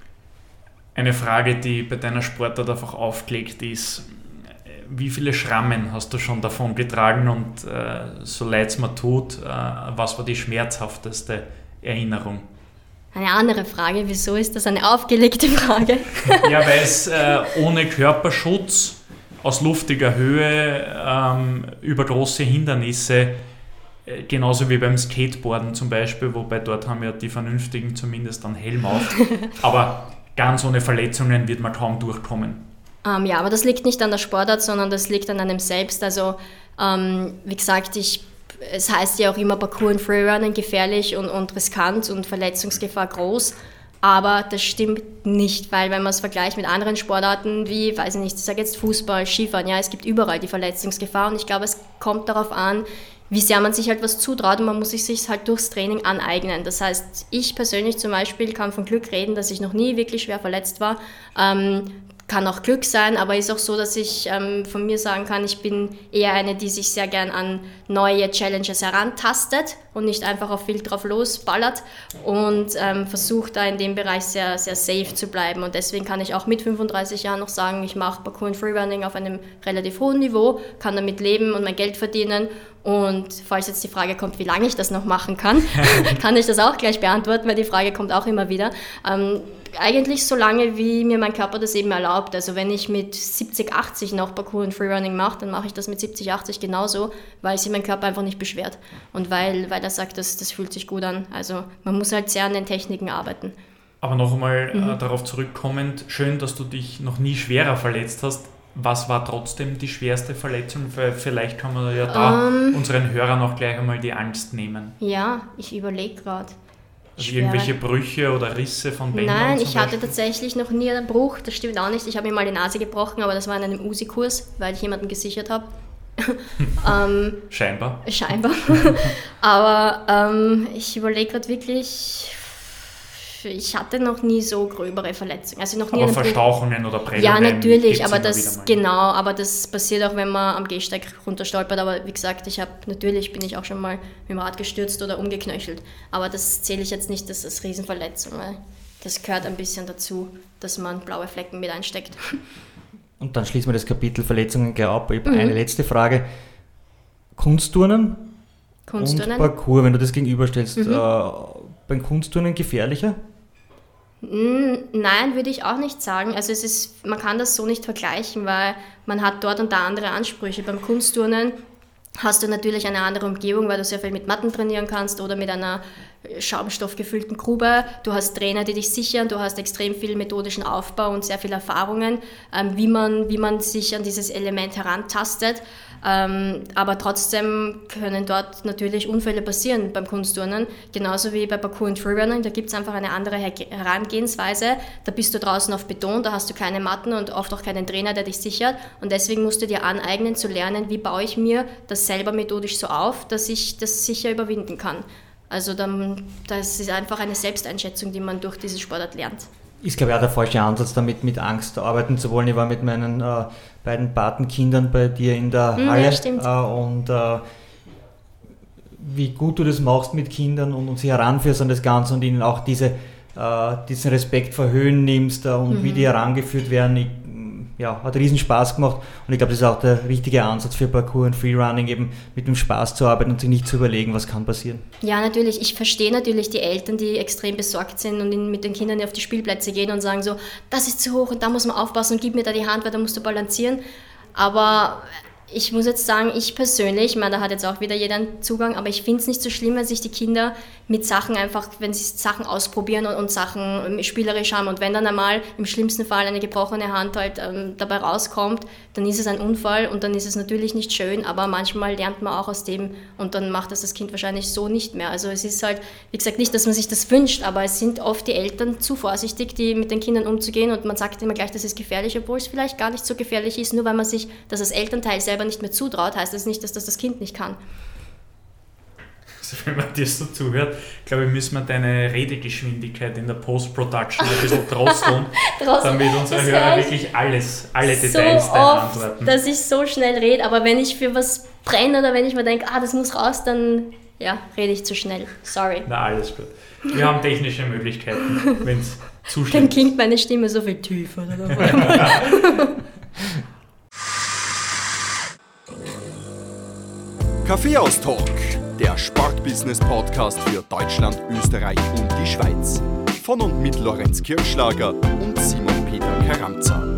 Speaker 2: Eine Frage, die bei deiner Sportart einfach aufgelegt ist: Wie viele Schrammen hast du schon davon getragen und äh, so leid es mir tut, äh, was war die schmerzhafteste Erinnerung?
Speaker 3: Eine andere Frage, wieso ist das eine aufgelegte Frage?
Speaker 2: Ja, weil es äh, ohne Körperschutz aus luftiger Höhe ähm, über große Hindernisse, äh, genauso wie beim Skateboarden zum Beispiel, wobei dort haben ja die Vernünftigen zumindest einen Helm auf, aber ganz ohne Verletzungen wird man kaum durchkommen.
Speaker 3: Um, ja, aber das liegt nicht an der Sportart, sondern das liegt an einem selbst. Also, ähm, wie gesagt, ich, es heißt ja auch immer Parkour und Freerunning gefährlich und, und riskant und Verletzungsgefahr groß. Aber das stimmt nicht, weil wenn man es vergleicht mit anderen Sportarten wie, weiß ich nicht, ich sage jetzt Fußball, Skifahren, ja, es gibt überall die Verletzungsgefahr und ich glaube, es kommt darauf an, wie sehr man sich halt was zutraut und man muss sich es halt durchs Training aneignen. Das heißt, ich persönlich zum Beispiel kann von Glück reden, dass ich noch nie wirklich schwer verletzt war. Ähm, kann auch Glück sein, aber ist auch so, dass ich ähm, von mir sagen kann, ich bin eher eine, die sich sehr gern an neue Challenges herantastet und nicht einfach auf wild drauf losballert und ähm, versucht da in dem Bereich sehr, sehr safe zu bleiben. Und deswegen kann ich auch mit fünfunddreißig Jahren noch sagen, ich mache Parkour und Freerunning auf einem relativ hohen Niveau, kann damit leben und mein Geld verdienen. Und falls jetzt die Frage kommt, wie lange ich das noch machen kann, kann ich das auch gleich beantworten, weil die Frage kommt auch immer wieder. Ähm, eigentlich so lange, wie mir mein Körper das eben erlaubt. Also wenn ich mit siebzig, achtzig noch Parkour und Freerunning mache, dann mache ich das mit siebzig, achtzig genauso, weil sich mein Körper einfach nicht beschwert. Und weil, weil er sagt, das, das fühlt sich gut an. Also man muss halt sehr an den Techniken arbeiten.
Speaker 2: Aber noch einmal mhm. äh, darauf zurückkommend, schön, dass du dich noch nie schwerer verletzt hast. Was war trotzdem die schwerste Verletzung? Vielleicht kann man ja da um, unseren Hörern auch gleich einmal die Angst nehmen.
Speaker 3: Ja, ich überlege gerade.
Speaker 2: Also irgendwelche Brüche oder Risse von Bändern?
Speaker 3: Nein, ich hatte tatsächlich noch nie einen Bruch, das stimmt auch nicht. Ich habe mir mal die Nase gebrochen, aber das war in einem U S I-Kurs, weil ich jemanden gesichert habe. ähm,
Speaker 2: scheinbar.
Speaker 3: Scheinbar. aber ähm, ich überlege gerade wirklich, ich hatte noch nie so gröbere Verletzungen. Also noch nie
Speaker 2: aber Verstauchungen oder Prellungen?
Speaker 3: Ja, natürlich, aber das, genau, aber das passiert auch, wenn man am Gehsteig runterstolpert. Aber wie gesagt, ich habe natürlich bin ich auch schon mal mit dem Rad gestürzt oder umgeknöchelt. Aber das zähle ich jetzt nicht als, als Riesenverletzung, weil das gehört ein bisschen dazu, dass man blaue Flecken mit einsteckt.
Speaker 4: Und dann schließen wir das Kapitel Verletzungen gleich ab. Ich habe mhm. eine letzte Frage. Kunstturnen, Kunstturnen und Parkour, wenn du das gegenüberstellst, mhm. äh, beim Kunstturnen gefährlicher?
Speaker 3: Nein, würde ich auch nicht sagen. Also es ist, man kann das so nicht vergleichen, weil man hat dort und da andere Ansprüche. Beim Kunstturnen hast du natürlich eine andere Umgebung, weil du sehr viel mit Matten trainieren kannst oder mit einer schaumstoffgefüllten Grube. Du hast Trainer, die dich sichern, du hast extrem viel methodischen Aufbau und sehr viele Erfahrungen, ähm, wie man, wie man sich an dieses Element herantastet. Ähm, aber trotzdem können dort natürlich Unfälle passieren beim Kunstturnen, genauso wie bei Parkour und Freerunning. Da gibt es einfach eine andere Herangehensweise. Da bist du draußen auf Beton, da hast du keine Matten und oft auch keinen Trainer, der dich sichert. Und deswegen musst du dir aneignen zu lernen, wie baue ich mir das selber methodisch so auf, dass ich das sicher überwinden kann. Also dann, das ist einfach eine Selbsteinschätzung, die man durch diese Sportart lernt.
Speaker 4: ist, glaube ich, auch der falsche Ansatz, damit mit Angst arbeiten zu wollen. Ich war mit meinen äh, beiden Patenkindern bei dir in der
Speaker 3: Mhm,
Speaker 4: Halle
Speaker 3: ja, stimmt.
Speaker 4: äh, und äh, wie gut du das machst mit Kindern und, und sie heranführst an das Ganze und ihnen auch diese, äh, diesen Respekt vor Höhen nimmst äh, und
Speaker 3: Mhm.
Speaker 4: wie die herangeführt werden. Ich, ja, hat riesen Spaß gemacht und ich glaube, das ist auch der richtige Ansatz für Parkour und Freerunning, eben mit dem Spaß zu arbeiten und sich nicht zu überlegen, was kann passieren.
Speaker 3: Ja, natürlich. Ich verstehe natürlich die Eltern, die extrem besorgt sind und in, mit den Kindern auf die Spielplätze gehen und sagen so, das ist zu hoch und da muss man aufpassen und gib mir da die Hand, weil da musst du balancieren. Aber ich muss jetzt sagen, ich persönlich, ich meine, da hat jetzt auch wieder jeder einen Zugang, aber ich finde es nicht so schlimm, wenn sich die Kinder mit Sachen einfach, wenn sie Sachen ausprobieren und, und Sachen spielerisch haben und wenn dann einmal im schlimmsten Fall eine gebrochene Hand halt ähm, dabei rauskommt, dann ist es ein Unfall und dann ist es natürlich nicht schön, aber manchmal lernt man auch aus dem und dann macht das das Kind wahrscheinlich so nicht mehr. Also es ist halt, wie gesagt, nicht, dass man sich das wünscht, aber es sind oft die Eltern zu vorsichtig, die mit den Kindern umzugehen und man sagt immer gleich, das ist gefährlich, obwohl es vielleicht gar nicht so gefährlich ist, nur weil man sich das als Elternteil selber nicht mehr zutraut, heißt das nicht, dass das das Kind nicht kann.
Speaker 2: Also wenn man dir so zuhört, glaube ich, müssen wir deine Redegeschwindigkeit in der Post-Production ein bisschen drosseln, damit unsere Hörer wirklich alles, alle Details
Speaker 3: so
Speaker 2: deiner
Speaker 3: oft,
Speaker 2: antworten.
Speaker 3: dass ich so schnell rede, aber wenn ich für was brenne oder wenn ich mir denke, ah, das muss raus, dann ja, rede ich zu schnell. Sorry.
Speaker 2: Na, alles gut. Wir haben technische Möglichkeiten, wenn es zu schlimm
Speaker 3: Dann
Speaker 2: ist.
Speaker 3: klingt meine Stimme so viel tiefer.
Speaker 1: Kaffeehaus-Talk, der Sportbusiness-Podcast für Deutschland, Österreich und die Schweiz. Von und mit Lorenz Kirschlager und Simon Peter Karamza.